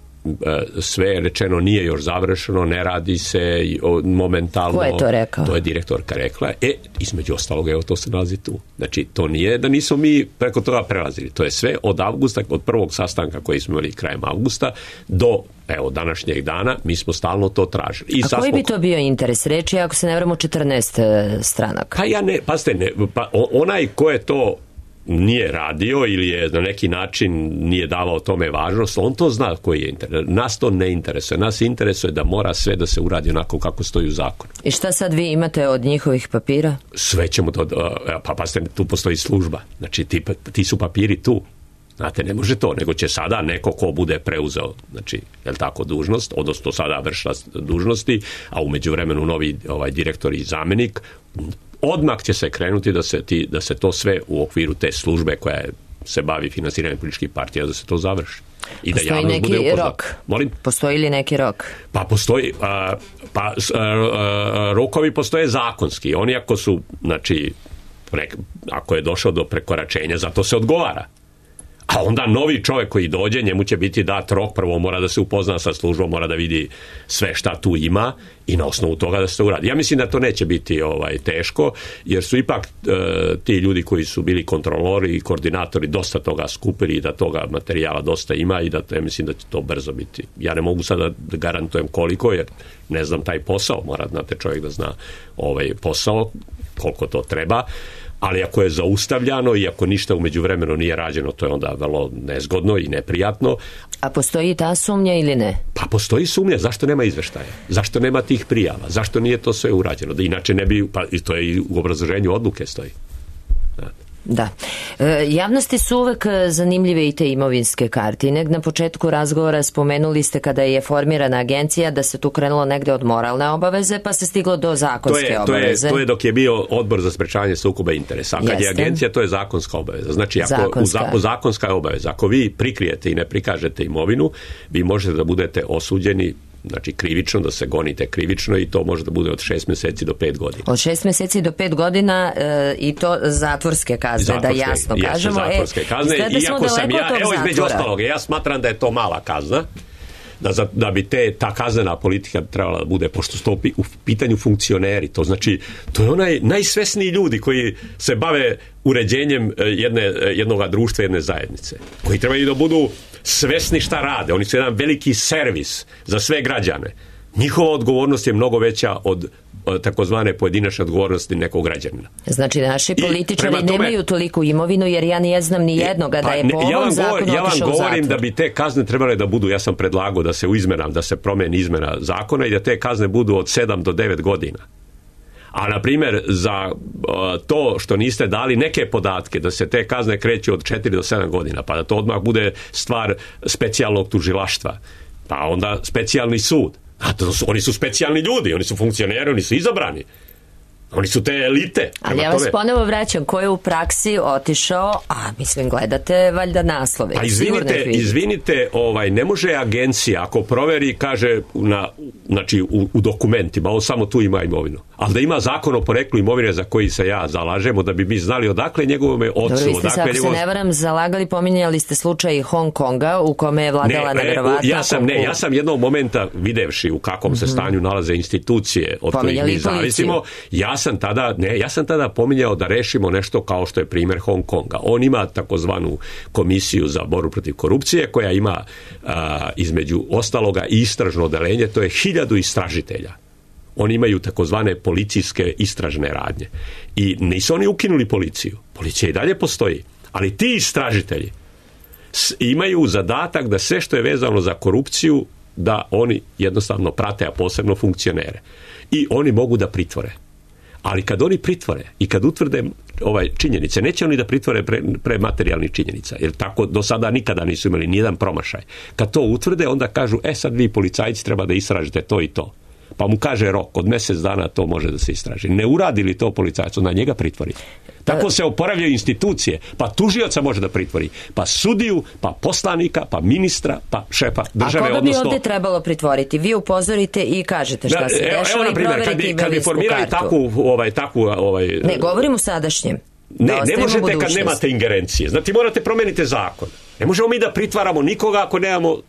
sve rečeno, nije još završeno, ne radi se momentalno. Ko je to rekao? To je direktorka rekla. E, između ostalog, evo, to se nalazi tu. Znači, to nije da nismo mi preko toga prelazili. To je sve od avgusta, od prvog sastanka koji smo imali krajem avgusta do, evo, današnjeg dana, mi smo stalno to tražili. I A koji smo... bi to bio interes? Reči, ako se ne vramo, četrnaest stranaka. Pa ja ne, pazite, ne, pa onaj ko je to nije radio ili je na neki način nije davao tome važnost, on to zna koji je interes. Nas to ne interesuje. Nas interesuje da mora sve da se uradi onako kako stoji u zakonu. I šta sad vi imate od njihovih papira? Sve ćemo to, pa pa tu postoji služba. Znači ti, ti su papiri tu. Znate, ne može to, nego će sada neko ko bude preuzeo, znači, je li tako, dužnost, odnosno sada vršila dužnosti, a u međuvremenu novi ovaj, direktor i zamjenik, odmah će se krenuti da se, ti, da se to sve u okviru te službe koja je, se bavi finansiranjem političkih partija, da se to završi. I postoji da javnost neki bude upoznata. Rok? Molim? Postoji li neki rok? Pa postoji, a, pa a, a, rokovi postoje zakonski. Oni ako su, znači, nek, ako je došao do prekoračenja, za to se odgovara. A onda novi čovjek koji dođe, njemu će biti dat rok, prvo mora da se upozna sa službom, mora da vidi sve šta tu ima i na osnovu toga da se to uradi. Ja mislim da to neće biti ovaj teško, jer su ipak e, ti ljudi koji su bili kontrolori i koordinatori dosta toga skupili i da toga materijala dosta ima i da ja mislim da će to brzo biti. Ja ne mogu sada da garantujem koliko, jer ne znam taj posao, mora znate čovjek da zna ovaj posao, koliko to treba. Ali ako je zaustavljano i ako ništa u međuvremenu nije rađeno, to je onda vrlo nezgodno i neprijatno. A postoji ta sumnja ili ne? Pa postoji sumnja. Zašto nema izveštaja? Zašto nema tih prijava? Zašto nije to sve urađeno? Da inače ne bi, pa i to je i u obrazloženju odluke stoji. Znate. Da. E, javnosti su uvek zanimljive i te imovinske karte. I nek na početku razgovora spomenuli ste kada je formirana agencija da se tu krenulo negde od moralne obaveze pa se stiglo do zakonske to je, obaveze. To je, to je dok je bio odbor za sprečavanje sukoba interesa. A kad Jeste. je agencija, to je zakonska obaveza. Znači, ako zakonska. U, zakonska je obaveza. Ako vi prikrijete i ne prikažete imovinu, vi možete da budete osuđeni, znači krivično, da se gonite krivično i to može da bude od šest mjeseci do pet godina. Od šest mjeseci do pet godina e, i to zatvorske kazne, zatvorske, da jasno jeste, kažemo. Zatvorske e, kazne, iako sam ja, evo između ostalog, ja smatram da je to mala kazna, da, za, da bi te, ta kaznena politika trebala da bude, pošto su to u pitanju funkcioneri, to znači, to je onaj najsvesniji ljudi koji se bave uređenjem jedne, jednoga društva, jedne zajednice, koji trebaju da budu svesni šta rade. Oni su jedan veliki servis za sve građane. Njihova odgovornost je mnogo veća od takozvane pojedinačne odgovornosti nekog građanina. Znači, naši političari tome, nemaju toliku imovinu, jer ja ne znam ni jednoga pa, da je po ovom ja vam zakonu otišao u zatvor. Ja vam govorim da bi te kazne trebale da budu, ja sam predlagao da se u izmenama, da se promeni izmena zakona i da te kazne budu od sedam do devet godina. A, na primjer, za uh, to što niste dali neke podatke, da se te kazne kreću od četiri do sedam godina, pa da to odmah bude stvar specijalnog tužilaštva, pa onda specijalni sud. A to su, oni su specijalni ljudi, oni su funkcioneri, oni su izabrani. Oni su te elite. Ali ja vas ponovo vraćam, ko je u praksi otišao, a mislim gledate valjda naslove. Pa izvinite, izvinite, ovaj, ne može agencija ako proveri, kaže na, znači u, u dokumentima, on samo tu ima imovinu. Ali da ima zakon o poreklu imovine za koji se ja zalažemo, da bi mi znali odakle njegovome ocu. Dobro, vi ste se, ako njegov... se ne varam, zalagali, pominjali ste slučaj Hong Konga u kome je vladala nevjerovatna. Ja sam, ne, ja sam jednog momenta videvši u kakvom se stanju nalaze institucije od kojih mi zavisimo, ja sam tada, ne, ja sam tada pominjao da rešimo nešto kao što je primjer Hong Konga. On ima takozvanu komisiju za borbu protiv korupcije koja ima a, između ostaloga istražno odeljenje, to je hiljadu istražitelja. Oni imaju takozvane policijske istražne radnje. I nisu oni ukinuli policiju. Policija i dalje postoji. Ali ti istražitelji imaju zadatak da sve što je vezano za korupciju, da oni jednostavno prate, a posebno funkcionere. I oni mogu da pritvore. Ali kad oni pritvore i kad utvrde ovaj činjenice, neće oni da pritvore pre, pre materijalnih činjenica, jer tako do sada nikada nisu imali nijedan promašaj. Kad to utvrde, onda kažu, e sad vi policajci treba da istražite to i to. Pa mu kaže rok, od mjesec dana to može da se istraži. Ne uradi li to policajac, onda njega pritvori. Tako se oporavljaju institucije. Pa tužioca može da pritvori, pa sudiju, pa poslanika, pa ministra, pa šefa države. A koga bi odnosno... ovdje trebalo pritvoriti? Vi upozorite i kažete šta da, se dešava evo, i proverite kad bi, kad bi formirali takvu, ovaj, takvu, ovaj... Ne, govorim u sadašnjem. Ne, ne možete kad budućnost. Nemate ingerencije. Znači, morate promeniti zakon. Ne možemo mi da pritvaramo nikoga ako nemamo uh,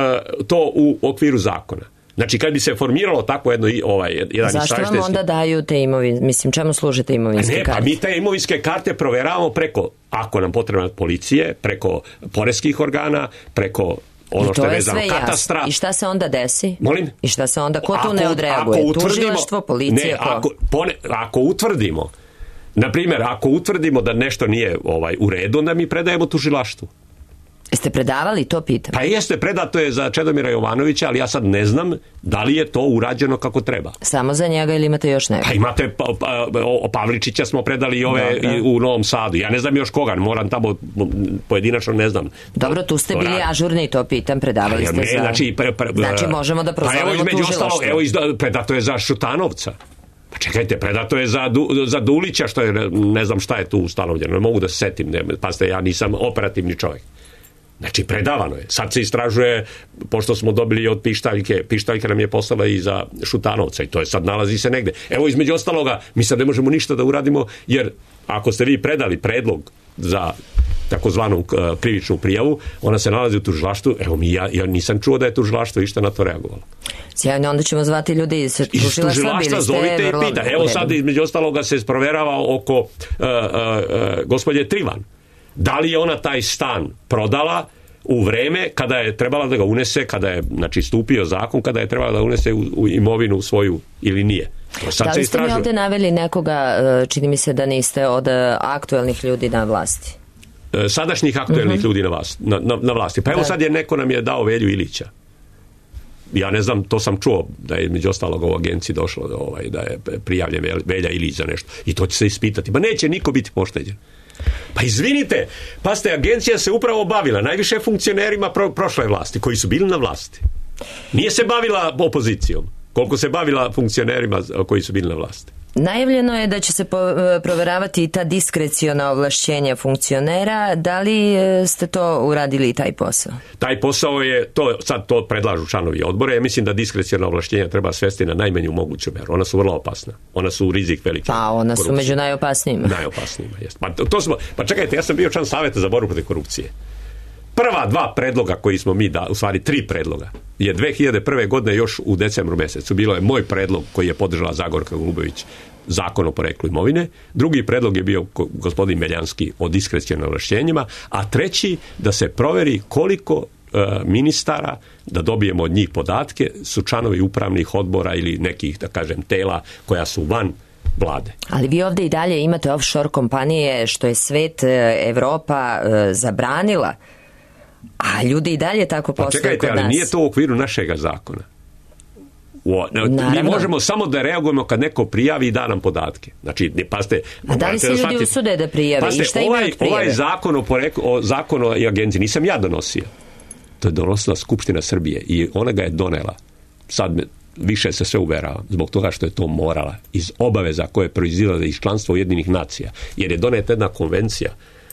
to u okviru zakona. Znači, kad bi se formiralo tako jedno ovaj, jedan zašto istražiteljski... vam onda daju te imovinske, mislim, čemu služe te imovinske ne, karte? Pa mi te imovinske karte proveravamo preko, ako nam potrebna policije, preko poreskih organa, preko ono što je vezano katastra. I šta se onda desi? Molim? I šta se onda, ko tu ako, ne odreaguje? Utvrdimo, tužilaštvo, policija? Ne, ako, pone, ako utvrdimo, na primjer, ako utvrdimo da nešto nije ovaj, u redu, onda mi predajemo tužilaštvu. Jeste predavali, to pitam? Pa jeste, predato je za Čedomira Jovanovića, ali ja sad ne znam da li je to urađeno kako treba. Samo za njega ili imate još nekog? Pa imate, pa, pa, o Pavličića smo predali i ove i u Novom Sadu. Ja ne znam još koga, moram tamo pojedinačno, ne znam. Dobro, tu ste bili ažurni i to pitam, predavali pa, ste ne, za... Znači, pre, pre, znači možemo da prozovemo pa, tužilaštvo. Ostalo, evo, izda, predato je za Šutanovca. Pa čekajte, predato je za, du, za Dulića, što je, ne znam šta je tu ustanovljeno, ne mogu da se setim, ne, pa ste, ja nisam operativni čovjek. Znači, predavano je. Sad se istražuje, pošto smo dobili od Pištaljke, Pištaljka nam je poslala i za Šutanovca i to je sad nalazi se negde. Evo, između ostaloga, mi sad ne možemo ništa da uradimo, jer ako ste vi predali predlog za takozvanu krivičnu prijavu, ona se nalazi u tužilaštvu. Evo, mi, ja, ja nisam čuo da je tužilaštvo išta na to reagovalo. Sjajno, onda ćemo zvati ljudi iz tužilaštva, bili ste vrlo... Pita. Evo sad, između ostaloga, se sproverava oko uh, uh, uh, gospođe Trivan. Da li je ona taj stan prodala u vreme kada je trebala da ga unese, kada je, znači, stupio zakon, kada je trebala da unese u, u imovinu svoju ili nije. Sad da li ste mi ovdje naveli nekoga, čini mi se da niste, od aktuelnih ljudi na vlasti? Sadašnjih aktuelnih uh-huh. ljudi na, vas, na, na, na vlasti. Pa evo da. Sad je neko nam je dao Velju Ilića. Ja ne znam, to sam čuo da je među ostalog u agenciji došlo do ovaj, da je prijavljen Velja Ilić za nešto. I to će se ispitati. Ma neće niko biti pošteđen. Pa izvinite, pa ste, agencija se upravo bavila najviše funkcionerima pro, prošle vlasti, koji su bili na vlasti. Nije se bavila opozicijom, koliko se bavila funkcionerima koji su bili na vlasti. Najavljeno je da će se proveravati i ta diskreciona ovlašćenja funkcionera. Da li ste to uradili i taj posao? Taj posao je, to, sad to predlažu članovi odbora. Ja mislim da diskreciona ovlašćenja treba svesti na najmanju moguću meru. Ona su vrlo opasna. Ona su rizik veliki. Pa ona su među najopasnijima. Najopasnijima, jest. Pa, to smo, pa čekajte, ja sam bio član Saveta za borbu protiv korupcije. Prva dva predloga koji smo mi da, u stvari tri predloga, je dve hiljade prve godine još u decembru mjesecu. Bilo je moj predlog koji je podržala Zagorka Golubović, zakon o poreklu imovine. Drugi predlog je bio gospodin Meljanski o diskrecionim ovlašćenjima, a treći da se proveri koliko e, ministara, da dobijemo od njih podatke, su članovi upravnih odbora ili nekih, da kažem, tela koja su van vlade. Ali vi ovdje i dalje imate offshore kompanije što je svet, Evropa e, zabranila. A ljudi i dalje tako postaju pa čekajte, kod nas. Ali nije to u okviru našega zakona. O, mi možemo samo da reagujemo kad neko prijavi i da nam podatke. Znači, paste, a da li se ljudi shvatite, usude da prijave? Paste, I šta ovaj, imaju prijave? Ovaj zakon o, poreku, o zakonu i agenciji nisam ja donosio. To je donosila Skupština Srbije i ona ga je donela. Sad me, više se sve uverava zbog toga što je to morala iz obaveza koje je proizilazila iz članstva Ujedinjenih nacija. Jer je doneta jedna konvencija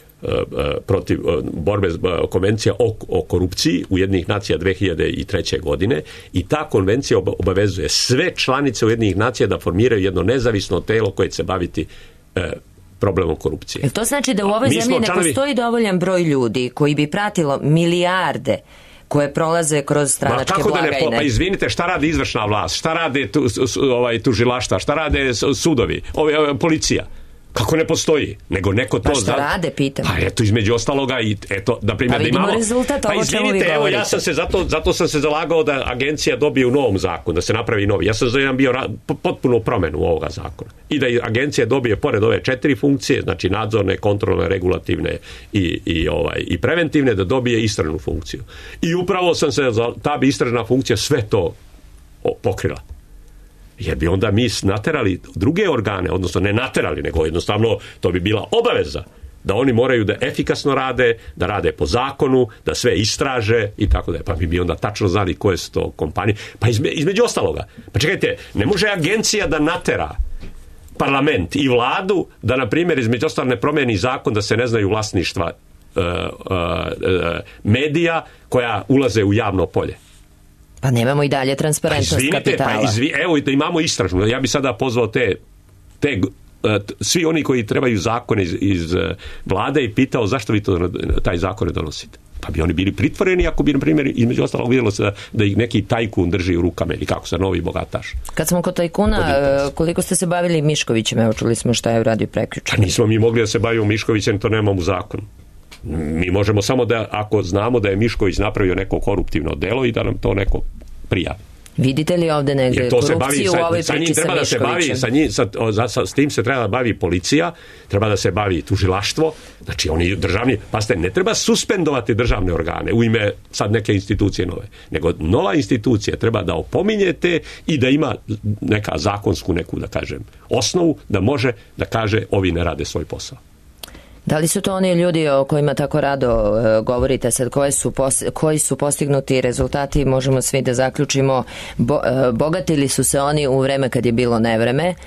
protiv borbe, konvencija o, o korupciji Ujedinjenih nacija dve hiljade treće. godine i ta konvencija obavezuje sve članice Ujedinjenih nacija da formiraju jedno nezavisno telo koje će se baviti e, problemom korupcije. Jel to znači da u ovoj zemlji ne članovi... postoji dovoljan broj ljudi koji bi pratilo milijarde koje prolaze kroz stranačke kako blagajne? Da ne, pa izvinite, šta radi izvršna vlast, šta rade tu, ovaj, tužilaštva, šta rade sudovi, ovaj, ovaj, policija? Kako ne postoji? Nego neko to... Pa šta rade, pitam. Pa eto, između ostaloga i eto, da primjer pa da imamo... rezultat, pa izvinite, evo, ja sam se zato, zato sam se zalagao da agencija dobije u novom zakonu, da se napravi novi. Ja sam za jedan bio ra, potpuno promenu ovoga zakona. I da agencija dobije, pored ove četiri funkcije, znači nadzorne, kontrolne, regulativne i, i, ovaj, i preventivne, da dobije istražnu funkciju. I upravo sam se, ta bi istražna funkcija sve to pokrila. Jer bi onda mi naterali druge organe, odnosno ne naterali, nego jednostavno to bi bila obaveza da oni moraju da efikasno rade, da rade po zakonu, da sve istraže i tako da je. Pa bi bi onda tačno znali koje su to kompanije. Pa izme, između ostaloga. Pa čekajte, ne može agencija da natera parlament i vladu da, na primjer, između ostalog ne promeni zakon da se ne znaju vlasništva uh, uh, uh, medija koja ulaze u javno polje. Pa nemamo i dalje transparentnost pa izvinite, kapitala. Pa izvi, evo da imamo istražnu. Ja bi sada pozvao te, te svi oni koji trebaju zakone iz, iz vlade i pitao zašto vi to, taj zakon ne donosite. Pa bi oni bili pritvoreni ako bi, na primjer, između ostalog vidjelo se da, da ih neki tajkun drži u rukama ili kako se novi bogataš. Kad smo kod tajkuna, koliko ste se bavili Miškovićem? Evo, čuli smo šta je uradio prekjučer. Pa nismo mi mogli da se bavimo Miškovićem, to nemamo u zakonu. Mi možemo samo da, ako znamo da je Mišković napravio neko koruptivno delo i da nam to neko prijavi. Vidite li ovde negdje korupciju u ovoj priči sa, sa Miškovićem? Sa njim, sa, sa, sa, s tim se treba da bavi policija, treba da se bavi tužilaštvo, znači oni državni, pa ste, ne treba suspendovati državne organe u ime sad neke institucije nove, nego nova institucija treba da opominjete i da ima neka zakonsku neku, da kažem, osnovu da može da kaže ovi ne rade svoj posao. Da li su to oni ljudi o kojima tako rado e, govorite sad, koje su pos, koji su postignuti rezultati, možemo svi da zaključimo, bo, e, bogatili su se oni u vreme kad je bilo nevreme,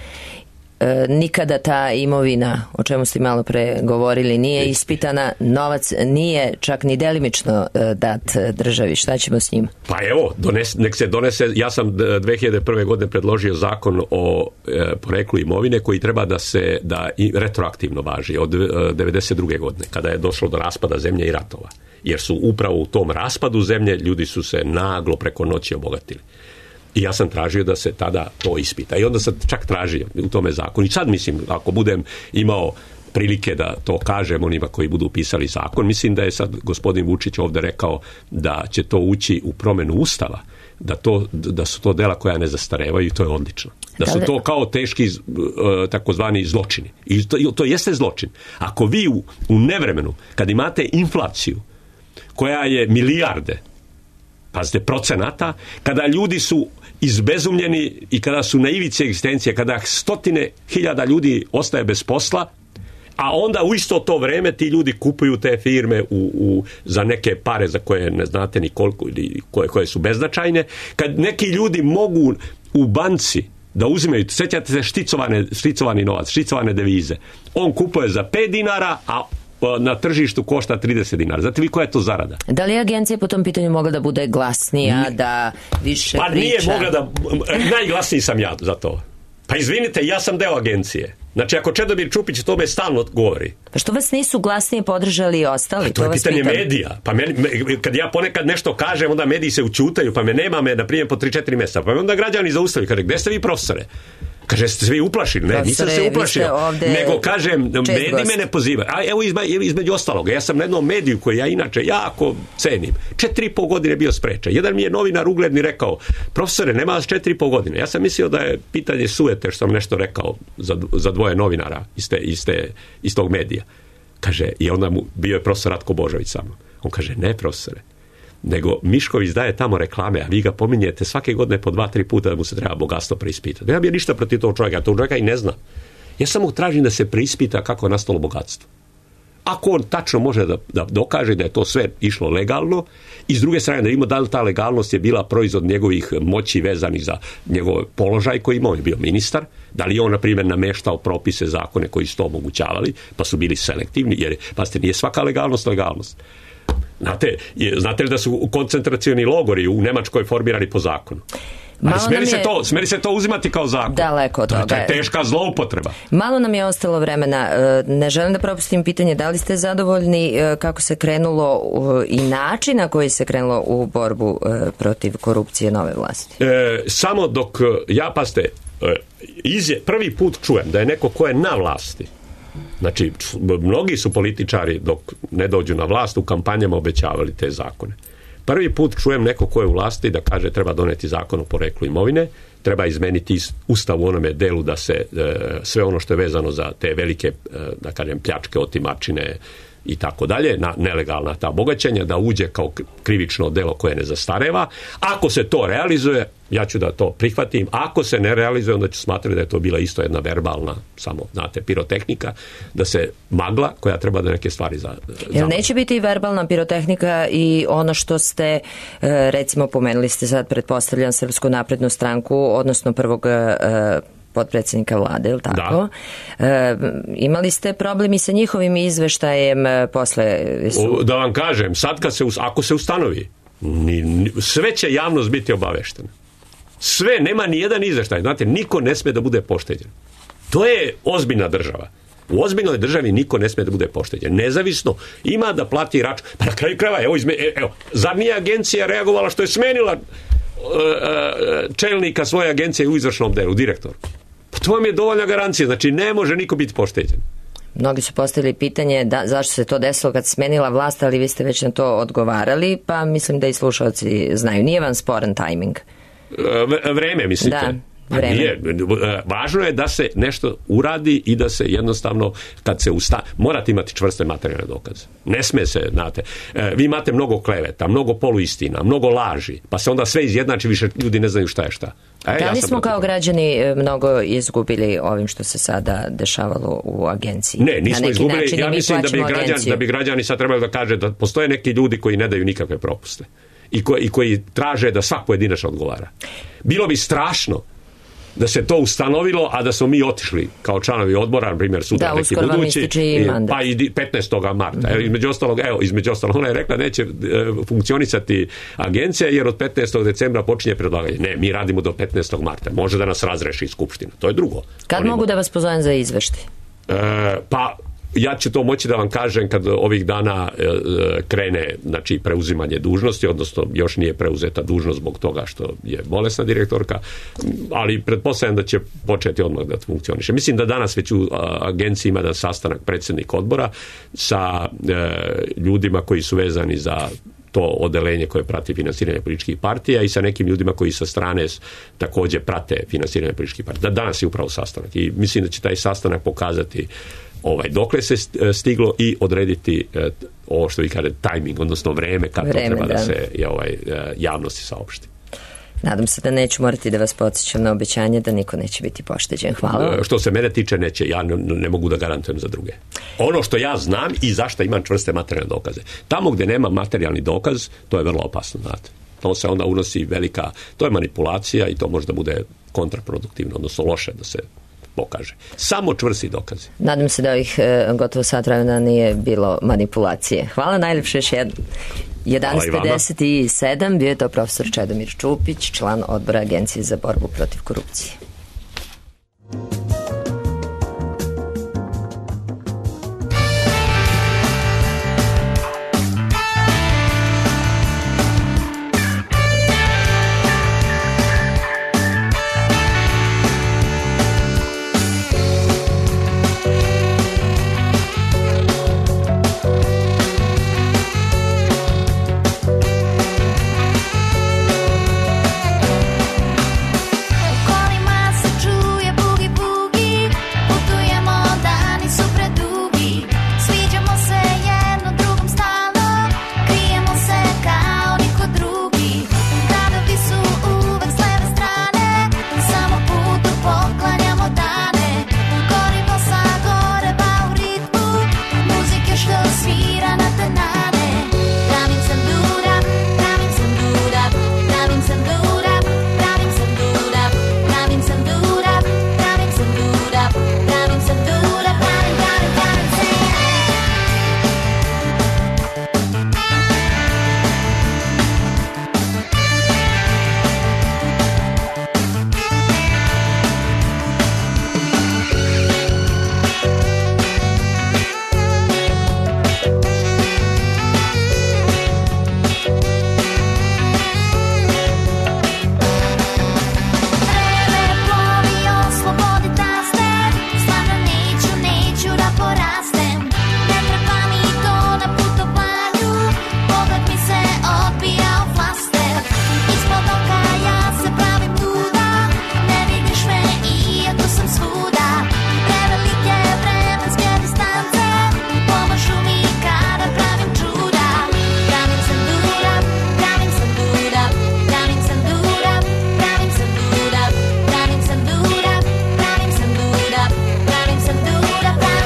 e, nikada ta imovina, o čemu ste malo pre govorili, nije ispitana, novac nije čak ni delimično e, dat državi, šta ćemo s njim? Pa evo, dones, nek se donese, ja sam dve hiljade prve godine predložio zakon o e, poreklu imovine koji treba da se da i retroaktivno važi od e, devedeset druge godine kada je došlo do raspada zemlje i ratova, jer su upravo u tom raspadu zemlje ljudi su se naglo preko noći obogatili. I ja sam tražio da se tada to ispita. I onda sam čak tražio u tome zakonu. I sad mislim, ako budem imao prilike da to kažem onima koji budu pisali zakon, mislim da je sad gospodin Vučić ovdje rekao da će to ući u promjenu Ustava, da, to, da su to dela koja ne zastarevaju i to je odlično. Da su to kao teški takozvani zločini. I to, to jeste zločin. Ako vi u, u nevremenu, kad imate inflaciju koja je milijarde, pazite, procenata, kada ljudi su izbezumljeni i kada su na ivici egzistencije, kada stotine hiljada ljudi ostaje bez posla, a onda u isto to vreme ti ljudi kupuju te firme u, u, za neke pare za koje ne znate ni koliko ili koje, koje su beznačajne, kad neki ljudi mogu u banci da uzimaju, sjećate se šticovane, šticovani novac, šticovane devize, on kupuje za pet dinara, a na tržištu košta trideset dinara. Znate vi koja je to zarada? Da li je agencija po tom pitanju mogla da bude glasnija, nije, da više pa priča? Pa nije mogla da... Najglasniji sam ja za to. Pa izvinite, ja sam deo agencije. Znači, ako Čedomir Čupić tome stalno govori. Pa što vas nisu glasnije podržali i ostali? A to je pitanje medija. Pa meni, kad ja ponekad nešto kažem, onda mediji se učutaju, pa me nema me, na primjer, po tri četiri mjeseca. Pa me onda građani zaustavljaju. Kaže, gdje ste vi, profesore? Kaže, ste se vi uplašili? Ne, nisam se uplašio. Nego, kažem, mediji me ne pozivaju. A evo izme, između ostaloga, ja sam na jednom mediju koji ja inače jako cenim. Četiri i pol godine bio sprečen. Jedan mi je novinar ugledni rekao, profesore, nema vas četiri i pol godine. Ja sam mislio da je pitanje sujete što sam nešto rekao za, za dvoje novinara iz, te, iz, te, iz tog medija. Kaže, i onda mu bio je profesor Ratko Božović samo. On kaže, ne, profesore, nego Mišković daje tamo reklame, a vi ga pominjete svake godine po dva, tri puta da mu se treba bogatstvo preispitati. Ja bi ništa protiv tog čovjeka, tog čovjeka i ne zna. Ja samo tražim da se preispita kako je nastalo bogatstvo. Ako on tačno može da, da dokaže da je to sve išlo legalno i s druge strane da ima da li ta legalnost je bila proizvod njegovih moći vezanih za njegov položaj koji imao, je bio ministar, da li je on, na primjer, nameštao propise, zakone koji su to omogućavali, pa su bili selektivni, jer, pazite, nije svaka legalnost legalnost. Znate, znate li da su koncentracioni logori u Nemačkoj formirani po zakonu? Ali smeri, je... se to, smeri se to uzimati kao zakon. Daleko od toga. To je teška zloupotreba. Malo nam je ostalo vremena. Ne želim da propustim pitanje. Da li ste zadovoljni kako se krenulo i način na koji se krenulo u borbu protiv korupcije nove vlasti? E, samo dok ja, paste, izje, prvi put čujem da je neko ko je na vlasti, znači mnogi su političari dok ne dođu na vlast u kampanjama obećavali te zakone. Prvi put čujem neko ko je u vlasti da kaže treba doneti zakon o poreklu imovine, treba izmeniti ustav u onome delu da se e, sve ono što je vezano za te velike, e, da kažem, pljačke, otimačine i tako dalje, na nelegalna ta bogaćenja, da uđe kao krivično delo koje ne zastareva. Ako se to realizuje, ja ću da to prihvatim. Ako se ne realizuje, onda ću smatrati da je to bila isto jedna verbalna, samo, znate, pirotehnika, da se magla koja treba da neke stvari za... Jer neće biti i verbalna pirotehnika i ono što ste, recimo, pomenuli ste sad, pretpostavljam, Srpsku naprednu stranku, odnosno prvog potpredsjednika vlade, ili tako? E, imali ste problemi sa njihovim izveštajem posle... Su... Da vam kažem, sad kad se, ako se ustanovi, ni, ni, sve će javnost biti obaveštena. Sve, nema ni jedan izveštaj. Znate, niko ne sme da bude pošteđen. To je ozbiljna država. U ozbiljnoj državi niko ne smije da bude pošteđen. Nezavisno ima da plati račun. Pa na kraju krajeva, evo, izme, evo, zar nije agencija reagovala što je smenila uh, uh, čelnika svoje agencije u izvršnom delu, direktor? Pa to vam je dovoljna garancija. Znači, ne može niko biti pošteđen. Mnogi su postavili pitanje da, zašto se to desilo kad smenila vlast, ali vi ste već na to odgovarali, pa mislim da i slušalci znaju. Nije vam sporan tajming? Uh, vreme, mislite? Da. Vreme. Nije. Važno je da se nešto uradi i da se jednostavno kad se usta... morate imati čvrste materijalne dokaze. Ne sme se, znate, vi imate mnogo kleveta, mnogo poluistina, mnogo laži, pa se onda sve izjednači, više ljudi ne znaju šta je šta. E, da li ja smo kao građani mnogo izgubili ovim što se sada dešavalo u agenciji? Ne, nismo izgubili. Ja mislim da bi, građan, da bi građani sad trebali da kaže da postoje neki ljudi koji ne daju nikakve propuste i koji, i koji traže da svak pojedinačno odgovara. Bilo bi strašno da se to ustanovilo, a da smo mi otišli kao članovi odbora, na primjer sutra da, neki budući, pa i petnaestog marta. Mm-hmm. Evo, između ostalog, evo, između ostalog, ona je rekla neće e, funkcionisati agencija jer od petnaestog decembra počinje predlaganje. Ne, mi radimo do petnaestog marta. Može da nas razreši Skupština. To je drugo. Kad Oni mogu da vas pozovem za izveštaj? E, pa ja ću to moći da vam kažem kad ovih dana e, krene, znači, preuzimanje dužnosti, odnosno još nije preuzeta dužnost zbog toga što je bolesna direktorka, ali pretpostavljam da će početi odmah da funkcioniše. Mislim da danas već u agenciji ima da sastanak predsjednik odbora sa e, ljudima koji su vezani za to odelenje koje prati finansiranje političkih partija i sa nekim ljudima koji sa strane također prate finansiranje političkih partija. Da, danas je upravo sastanak i mislim da će taj sastanak pokazati ovaj, dokle se stiglo i odrediti eh, ovo što vi kažete tajming, odnosno vreme kad vreme, to treba da, da se je, ovaj, javnosti saopšti. Nadam se da neću morati da vas podsjećam na obećanje da niko neće biti pošteđen. Hvala. Što se mene tiče neće, ja ne, ne mogu da garantujem za druge. Ono što ja znam i zašto imam čvrste materijalne dokaze. Tamo gdje nema materijalni dokaz, to je vrlo opasno, znate. To se onda unosi velika, to je manipulacija i to možda bude kontraproduktivno, odnosno loše da se pokaže. Samo čvrsti dokazi. Nadam se da ovih e, gotovo sat vremena nije bilo manipulacije. Hvala najljepše još jednom. jedanaest pedeset sedam bio je to profesor Čedomir Čupić, član odbora Agencije za borbu protiv korupcije.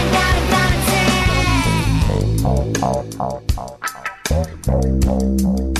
Thank you.